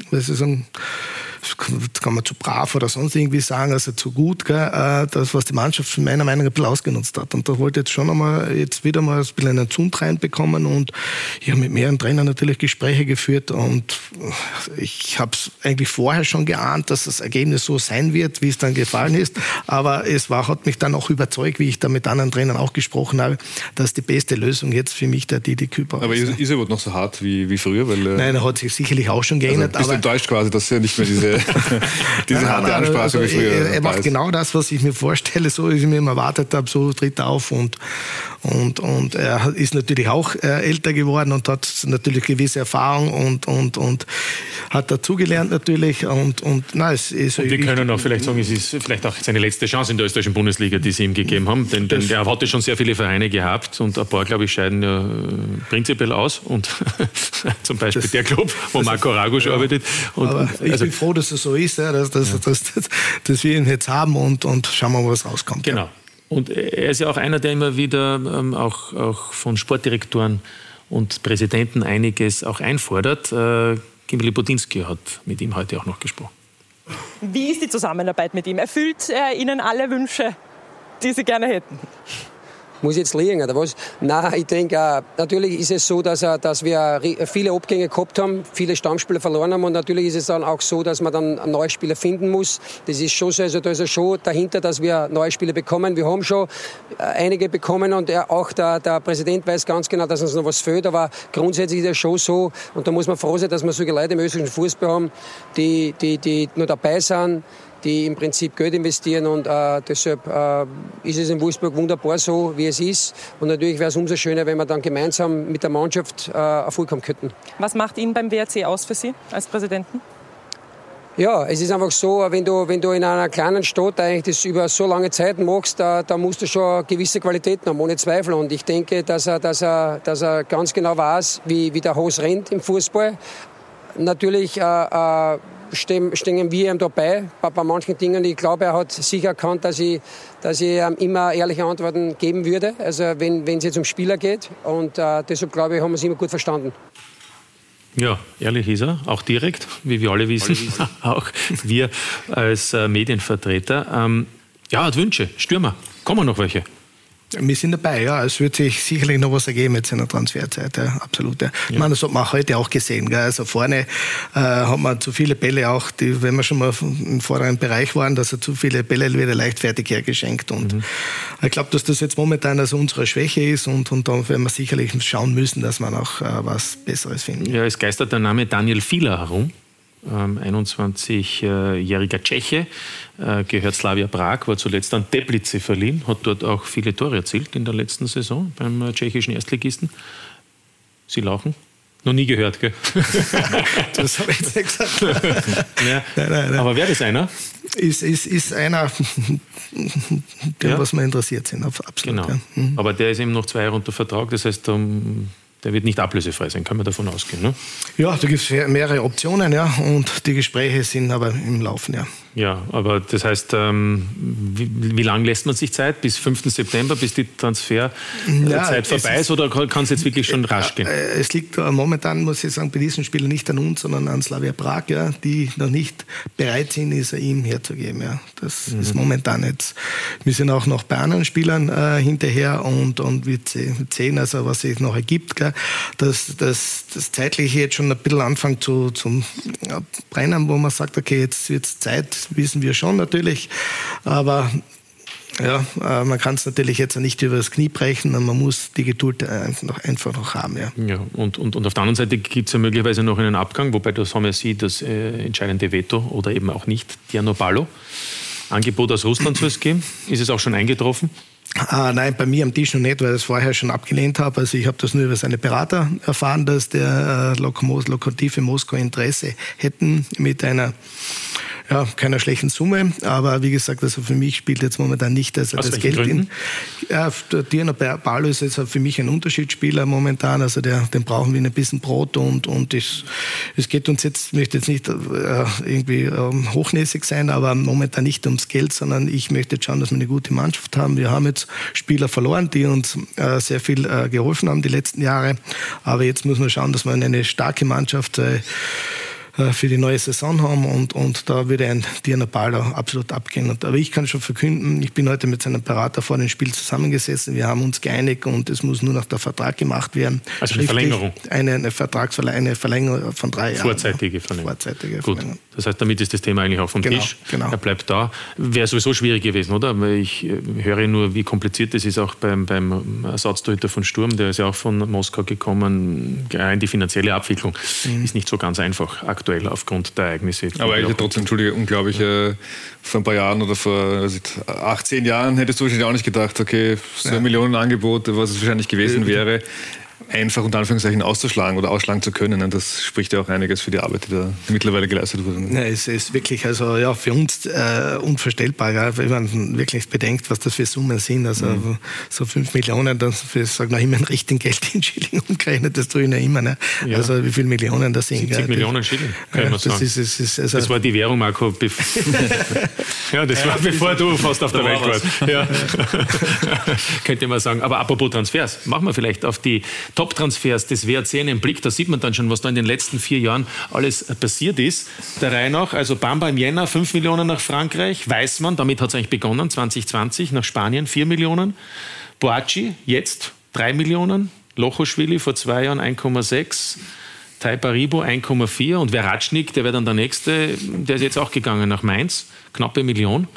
kann man zu brav oder sonst irgendwie sagen, also zu gut, gell? Das, was die Mannschaft meiner Meinung nach ein bisschen ausgenutzt hat. Und da wollte ich jetzt schon wieder mal ein bisschen einen Zund reinbekommen und ich habe mit mehreren Trainern natürlich Gespräche geführt und ich habe es eigentlich vorher schon geahnt, dass das Ergebnis so sein wird, wie es dann gefallen ist, aber hat mich dann auch überzeugt, wie ich da mit anderen Trainern auch gesprochen habe, dass die beste Lösung jetzt für mich der Didi Küper ist. Aber ist er wohl noch so hart wie früher? Weil, nein, er hat sich sicherlich auch schon geändert. Also bist du enttäuscht quasi, dass er nicht mehr diese harte Ansprache wie früher. Er macht genau das, was ich mir vorstelle, so wie ich mir immer erwartet habe, so tritt er auf und er ist natürlich auch älter geworden und hat natürlich gewisse Erfahrung und hat dazugelernt natürlich und wir können auch vielleicht sagen, es ist vielleicht auch seine letzte Chance in der österreichischen Bundesliga, die sie ihm gegeben haben, denn er hatte schon sehr viele Vereine gehabt und ein paar, glaube ich, scheiden ja prinzipiell aus und zum Beispiel der Club, wo Marco Ragusch arbeitet. Aber ich bin froh, dass es so ist, dass wir ihn jetzt haben und schauen wir mal, was rauskommt. Genau. Und er ist ja auch einer, der immer wieder auch von Sportdirektoren und Präsidenten einiges auch einfordert. Kimberly Budinski hat mit ihm heute auch noch gesprochen. Wie ist die Zusammenarbeit mit ihm? Erfüllt er Ihnen alle Wünsche, die Sie gerne hätten? Muss ich jetzt liegen, oder was? Nein, ich denke, natürlich ist es so, dass wir viele Abgänge gehabt haben, viele Stammspieler verloren haben und natürlich ist es dann auch so, dass man dann neue Spieler finden muss. Das ist schon so, also da ist ja schon dahinter, dass wir neue Spieler bekommen. Wir haben schon einige bekommen und auch der Präsident weiß ganz genau, dass uns noch was fehlt, aber grundsätzlich ist es schon so und da muss man froh sein, dass wir solche Leute im österreichischen Fußball haben, die noch dabei sind, die im Prinzip Geld investieren und deshalb ist es in Wolfsburg wunderbar so, wie es ist. Und natürlich wäre es umso schöner, wenn wir dann gemeinsam mit der Mannschaft Erfolg haben könnten. Was macht Ihnen beim WRC aus für Sie als Präsidenten? Ja, es ist einfach so, wenn du in einer kleinen Stadt eigentlich das über so lange Zeit machst, da musst du schon gewisse Qualitäten haben, ohne Zweifel. Und ich denke, dass er ganz genau weiß, wie der Hose rennt im Fußball. Natürlich stehen wir ihm dabei bei manchen Dingen. Ich glaube, er hat sicher erkannt, dass ich immer ehrliche Antworten geben würde, also wenn es jetzt um Spieler geht. Und deshalb glaube ich, haben wir es immer gut verstanden. Ja, ehrlich ist er, auch direkt, wie wir alle wissen. Auch wir als Medienvertreter. Hat Wünsche, Stürmer, kommen noch welche? Wir sind dabei, ja. Es wird sich sicherlich noch was ergeben jetzt in der Transferzeit, ja, absolut. Ja. Ich meine, das hat man auch heute auch gesehen. Gell. Also vorne hat man zu viele Bälle auch, wenn wir schon mal im vorderen Bereich waren, dass er zu viele Bälle wieder leichtfertig hergeschenkt. Und ich glaube, dass das jetzt momentan also unsere Schwäche ist und da werden wir sicherlich schauen müssen, dass wir noch was Besseres finden. Ja, es geistert der Name Daniel Fila herum. 21-jähriger Tscheche, gehört Slavia Prag, war zuletzt an Teplice verliehen, hat dort auch viele Tore erzielt in der letzten Saison beim tschechischen Erstligisten. Sie lachen? Noch nie gehört, gell? Das habe ich jetzt nicht gesagt. Ja. Nein. Aber wäre das einer? Ist einer, der was wir interessiert sind, absolut. Genau. Ja. Aber der ist eben noch 2 Jahre unter Vertrag, das heißt, der wird nicht ablösefrei sein, kann man davon ausgehen, ne? Ja, da gibt es mehrere Optionen, ja, und die Gespräche sind aber im Laufen, ja. Ja, aber das heißt, wie lange lässt man sich Zeit? Bis 5. September, bis die Transferzeit vorbei ist, oder kann es jetzt wirklich schon rasch gehen? Es liegt momentan, muss ich sagen, bei diesen Spielern nicht an uns, sondern an Slavia Prag, ja, die noch nicht bereit sind, es ihm herzugeben. Ja. Das ist momentan jetzt. Wir sind auch noch bei anderen Spielern hinterher und wir sehen, also, was sich noch ergibt. Gell. Das Zeitliche jetzt schon ein bisschen anfängt zum Brennen, wo man sagt, okay, jetzt wird es Zeit, wissen wir schon natürlich, aber ja, man kann es natürlich jetzt nicht über das Knie brechen und man muss die Geduld einfach noch haben. Ja. Ja, und auf der anderen Seite gibt es ja möglicherweise noch einen Abgang, wobei das haben wir Sie das entscheidende Veto oder eben auch nicht. Diano-Ballo, Angebot aus Russland soll es geben. Ist es auch schon eingetroffen? Nein, bei mir am Tisch noch nicht, weil ich es vorher schon abgelehnt habe. Also ich habe das nur über seine Berater erfahren, dass der Lokomotive Moskau Interesse hätten mit einer keiner schlechten Summe, aber wie gesagt, also für mich spielt jetzt momentan nicht das Geld in. Ja, Diano Ballo ist jetzt für mich ein Unterschiedsspieler momentan, also den brauchen wir ein bisschen Brot und es geht uns jetzt, ich möchte jetzt nicht irgendwie hochnäsig sein, aber momentan nicht ums Geld, sondern ich möchte jetzt schauen, dass wir eine gute Mannschaft haben. Wir haben jetzt Spieler verloren, die uns sehr viel geholfen haben die letzten Jahre, aber jetzt muss man schauen, dass wir eine starke Mannschaft für die neue Saison haben und da würde ein Diano Ballo absolut abgehen. Aber ich kann schon verkünden, ich bin heute mit seinem Berater vor dem Spiel zusammengesessen, wir haben uns geeinigt und es muss nur noch der Vertrag gemacht werden. Also eine Verlängerung? Eine Verlängerung von 3 Jahren. Vorzeitige Verlängerung. Vorzeitige Gut, Verlängerung. Das heißt, damit ist das Thema eigentlich auch vom Tisch. Genau. Er bleibt da. Wäre sowieso schwierig gewesen, oder? Weil ich höre nur, wie kompliziert das ist, auch beim Ersatztorhüter von Sturm, der ist ja auch von Moskau gekommen. Rein die finanzielle Abwicklung ist nicht so ganz einfach aktuell aufgrund der Ereignisse. Aber eigentlich trotzdem, Entschuldige, unglaublich, vor ein paar Jahren oder vor 18 Jahren hättest du wahrscheinlich auch nicht gedacht, okay, so ein Millionenangebot, was es wahrscheinlich gewesen wäre, einfach unter Anführungszeichen auszuschlagen oder ausschlagen zu können. Und das spricht ja auch einiges für die Arbeit, die da mittlerweile geleistet wurde. Ja, es ist wirklich, also ja, für uns unvorstellbar, ja, wenn man wirklich bedenkt, was das für Summen sind. Also so 5 Millionen, das sage noch immer ein richtigen Geld in Schilling umgerechnet, das tue ich ja immer. Ne? Ja. Also wie viele Millionen das sind. 70 Millionen Schilling, kann man sagen. Das war die Währung, Marco. Ja, das war bevor du fast auf der Welt warst. Ja. Könnte man sagen. Aber apropos Transfers, machen wir vielleicht auf die Top-Transfers des WRC einen Blick. Da sieht man dann schon, was da in den letzten 4 Jahren alles passiert ist. Der Reihe nach, also Bamba im Jänner, 5 Millionen nach Frankreich. Weissmann, damit hat es eigentlich begonnen, 2020, nach Spanien, 4 Millionen. Boaci, jetzt 3 Millionen. Lochoschwili vor 2 Jahren 1,6. Taiparibo 1,4. Und Veratschnik, der wäre dann der Nächste, der ist jetzt auch gegangen nach Mainz. Knappe Million.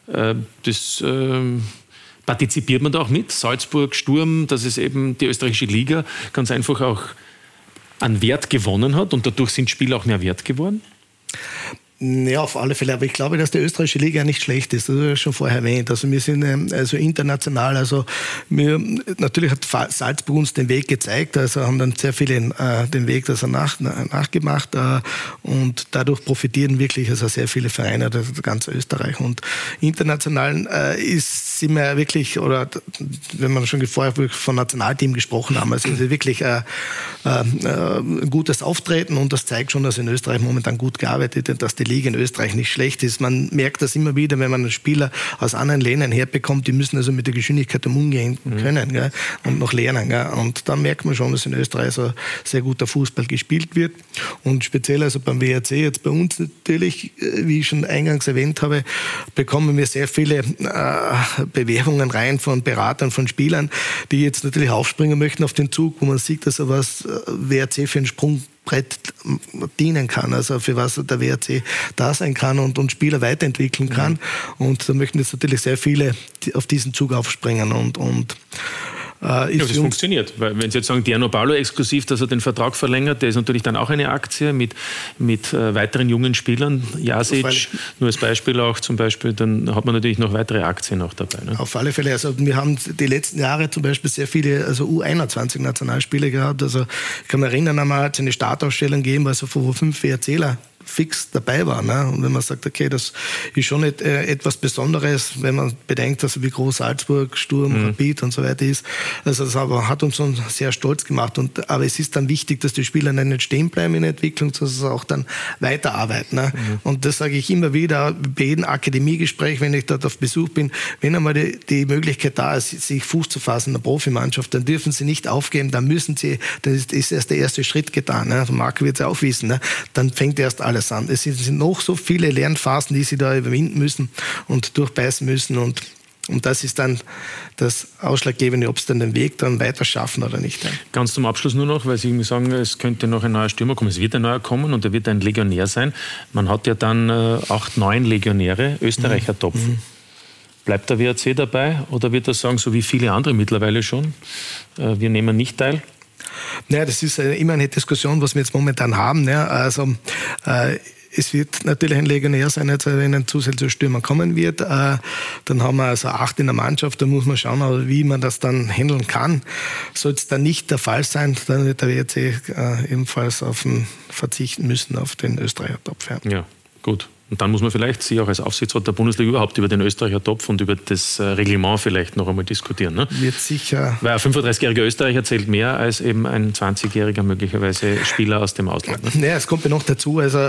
Partizipiert man da auch mit? Salzburg, Sturm, dass es eben die österreichische Liga ganz einfach auch an Wert gewonnen hat und dadurch sind Spiele auch mehr wert geworden? Ja, auf alle Fälle. Aber ich glaube, dass die österreichische Liga nicht schlecht ist. Das habe ich schon vorher erwähnt. Also wir sind also international. Also natürlich hat Salzburg uns den Weg gezeigt. Also haben dann sehr viele den Weg nachgemacht. Und dadurch profitieren wirklich also sehr viele Vereine, also ganz Österreich. Und international sind wir wirklich, oder wenn man schon vorher von Nationalteam gesprochen haben, also wirklich ein gutes Auftreten. Und das zeigt schon, dass in Österreich momentan gut gearbeitet wird, dass die Liga in Österreich nicht schlecht ist. Man merkt das immer wieder, wenn man einen Spieler aus anderen Ländern herbekommt, die müssen also mit der Geschwindigkeit umgehen können, gell, und noch lernen. Gell. Und da merkt man schon, dass in Österreich so sehr guter Fußball gespielt wird. Und speziell also beim WRC, jetzt bei uns natürlich, wie ich schon eingangs erwähnt habe, bekommen wir sehr viele Bewerbungen rein von Beratern, von Spielern, die jetzt natürlich aufspringen möchten auf den Zug, wo man sieht, dass er was WRC für einen Sprungbrett dienen kann, also für was der WRC da sein kann und Spieler weiterentwickeln kann. Und da möchten jetzt natürlich sehr viele auf diesen Zug aufspringen und das funktioniert, weil wenn Sie jetzt sagen, Diano Ballo exklusiv, dass er den Vertrag verlängert, der ist natürlich dann auch eine Aktie mit weiteren jungen Spielern, Jasic, nur als Beispiel auch zum Beispiel, dann hat man natürlich noch weitere Aktien auch dabei. Ne? Auf alle Fälle, also wir haben die letzten Jahre zum Beispiel sehr viele U21-Nationalspieler gehabt, also ich kann mich erinnern, einmal hat es eine Startausstellung gegeben, also wo 5 WRCler fix dabei war. Ne? Und wenn man sagt, okay, das ist schon nicht, etwas Besonderes, wenn man bedenkt, also wie groß Salzburg, Sturm, Rapid und so weiter ist. Also das hat uns schon sehr stolz gemacht. Aber es ist dann wichtig, dass die Spieler nicht stehen bleiben in der Entwicklung, sondern dass sie auch dann weiterarbeiten. Ne? Und das sage ich immer wieder bei jedem Akademiegespräch, wenn ich dort auf Besuch bin, wenn einmal die Möglichkeit da ist, sich Fuß zu fassen in der Profimannschaft, dann dürfen sie nicht aufgeben, dann ist erst der erste Schritt getan. Ne? Marco wird es auch wissen. Ne? Dann fängt erst alles an. Es sind noch so viele Lernphasen, die sie da überwinden müssen und durchbeißen müssen und das ist dann das Ausschlaggebende, ob sie dann den Weg dann weiter schaffen oder nicht. Ganz zum Abschluss nur noch, weil Sie sagen, es könnte noch ein neuer Stürmer kommen. Es wird ein neuer kommen und er wird ein Legionär sein. Man hat ja dann 8, 9 Legionäre, Österreicher Topf. Bleibt der WRC dabei oder wird er sagen, so wie viele andere mittlerweile schon, wir nehmen nicht teil? Naja, das ist immer eine Diskussion, was wir jetzt momentan haben. Ne? Also es wird natürlich ein Legionär sein, jetzt, wenn ein zusätzlicher Stürmer kommen wird. Dann haben wir also 8 in der Mannschaft. Da muss man schauen, wie man das dann handeln kann. Soll es dann nicht der Fall sein, dann wird der WRC ebenfalls verzichten müssen auf den Österreicher Topf. Ja, gut. Und dann muss man vielleicht Sie auch als Aufsichtsrat der Bundesliga überhaupt über den Österreicher Topf und über das Reglement vielleicht noch einmal diskutieren. Ne? Wird sicher. Weil ein 35-jähriger Österreicher zählt mehr als eben ein 20-jähriger möglicherweise Spieler aus dem Ausland. Ne? Naja, es kommt ja noch dazu. Also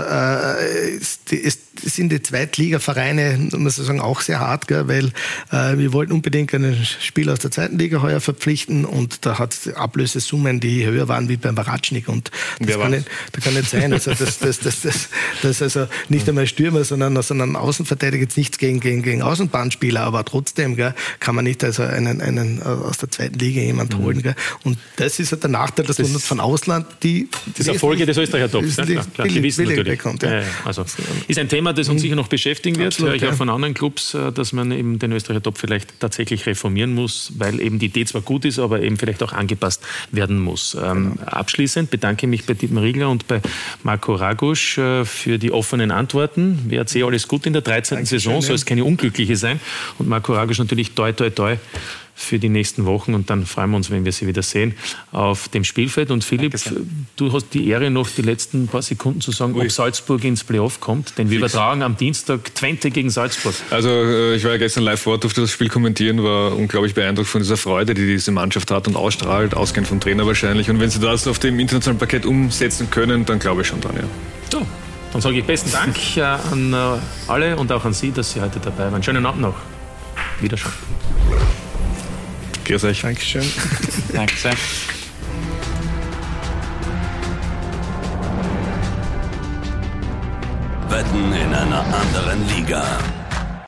es sind die Zweitligavereine, muss ich sagen, auch sehr hart, gell, weil wir wollten unbedingt einen Spieler aus der zweiten Liga heuer verpflichten und da hat es Ablösesummen, die höher waren wie beim Baratschnik und das kann nicht sein. Also das also nicht einmal Stürmer, sondern Außenverteidiger, jetzt nichts gegen Außenbahnspieler, aber trotzdem kann man nicht also einen aus der zweiten Liga jemand holen. Gell. Und das ist halt der Nachteil, dass man von Ausland die Erfolge des Österreicher Tops, ne? Klar, die wissen natürlich. Bekommt, ja. Also ist ein Thema, das uns sicher noch beschäftigen wird. Absolut, höre ich auch von anderen Clubs, dass man eben den Österreicher Top vielleicht tatsächlich reformieren muss, weil eben die Idee zwar gut ist, aber eben vielleicht auch angepasst werden muss. Abschließend bedanke ich mich bei Dietmar Riegler und bei Marco Ragusch für die offenen Antworten. WRC alles gut in der 13. Saison, soll es keine unglückliche sein. Und Marco Ragusch natürlich toi toi toi für die nächsten Wochen und dann freuen wir uns, wenn wir Sie wieder sehen auf dem Spielfeld. Und Philipp, du hast die Ehre, noch die letzten paar Sekunden zu sagen, ob Salzburg ins Playoff kommt, denn wir übertragen am Dienstag Twente gegen Salzburg. Also ich war ja gestern live vor Ort, durfte das Spiel kommentieren, war unglaublich beeindruckt von dieser Freude, die diese Mannschaft hat und ausstrahlt, ausgehend vom Trainer wahrscheinlich. Und wenn sie das auf dem internationalen Parkett umsetzen können, dann glaube ich schon dran, ja. So, dann sage ich besten Dank an alle und auch an Sie, dass Sie heute dabei waren. Schönen Abend noch. Wiederschauen. Grüß euch. Dankeschön. Danke sehr. Wetten in einer anderen Liga.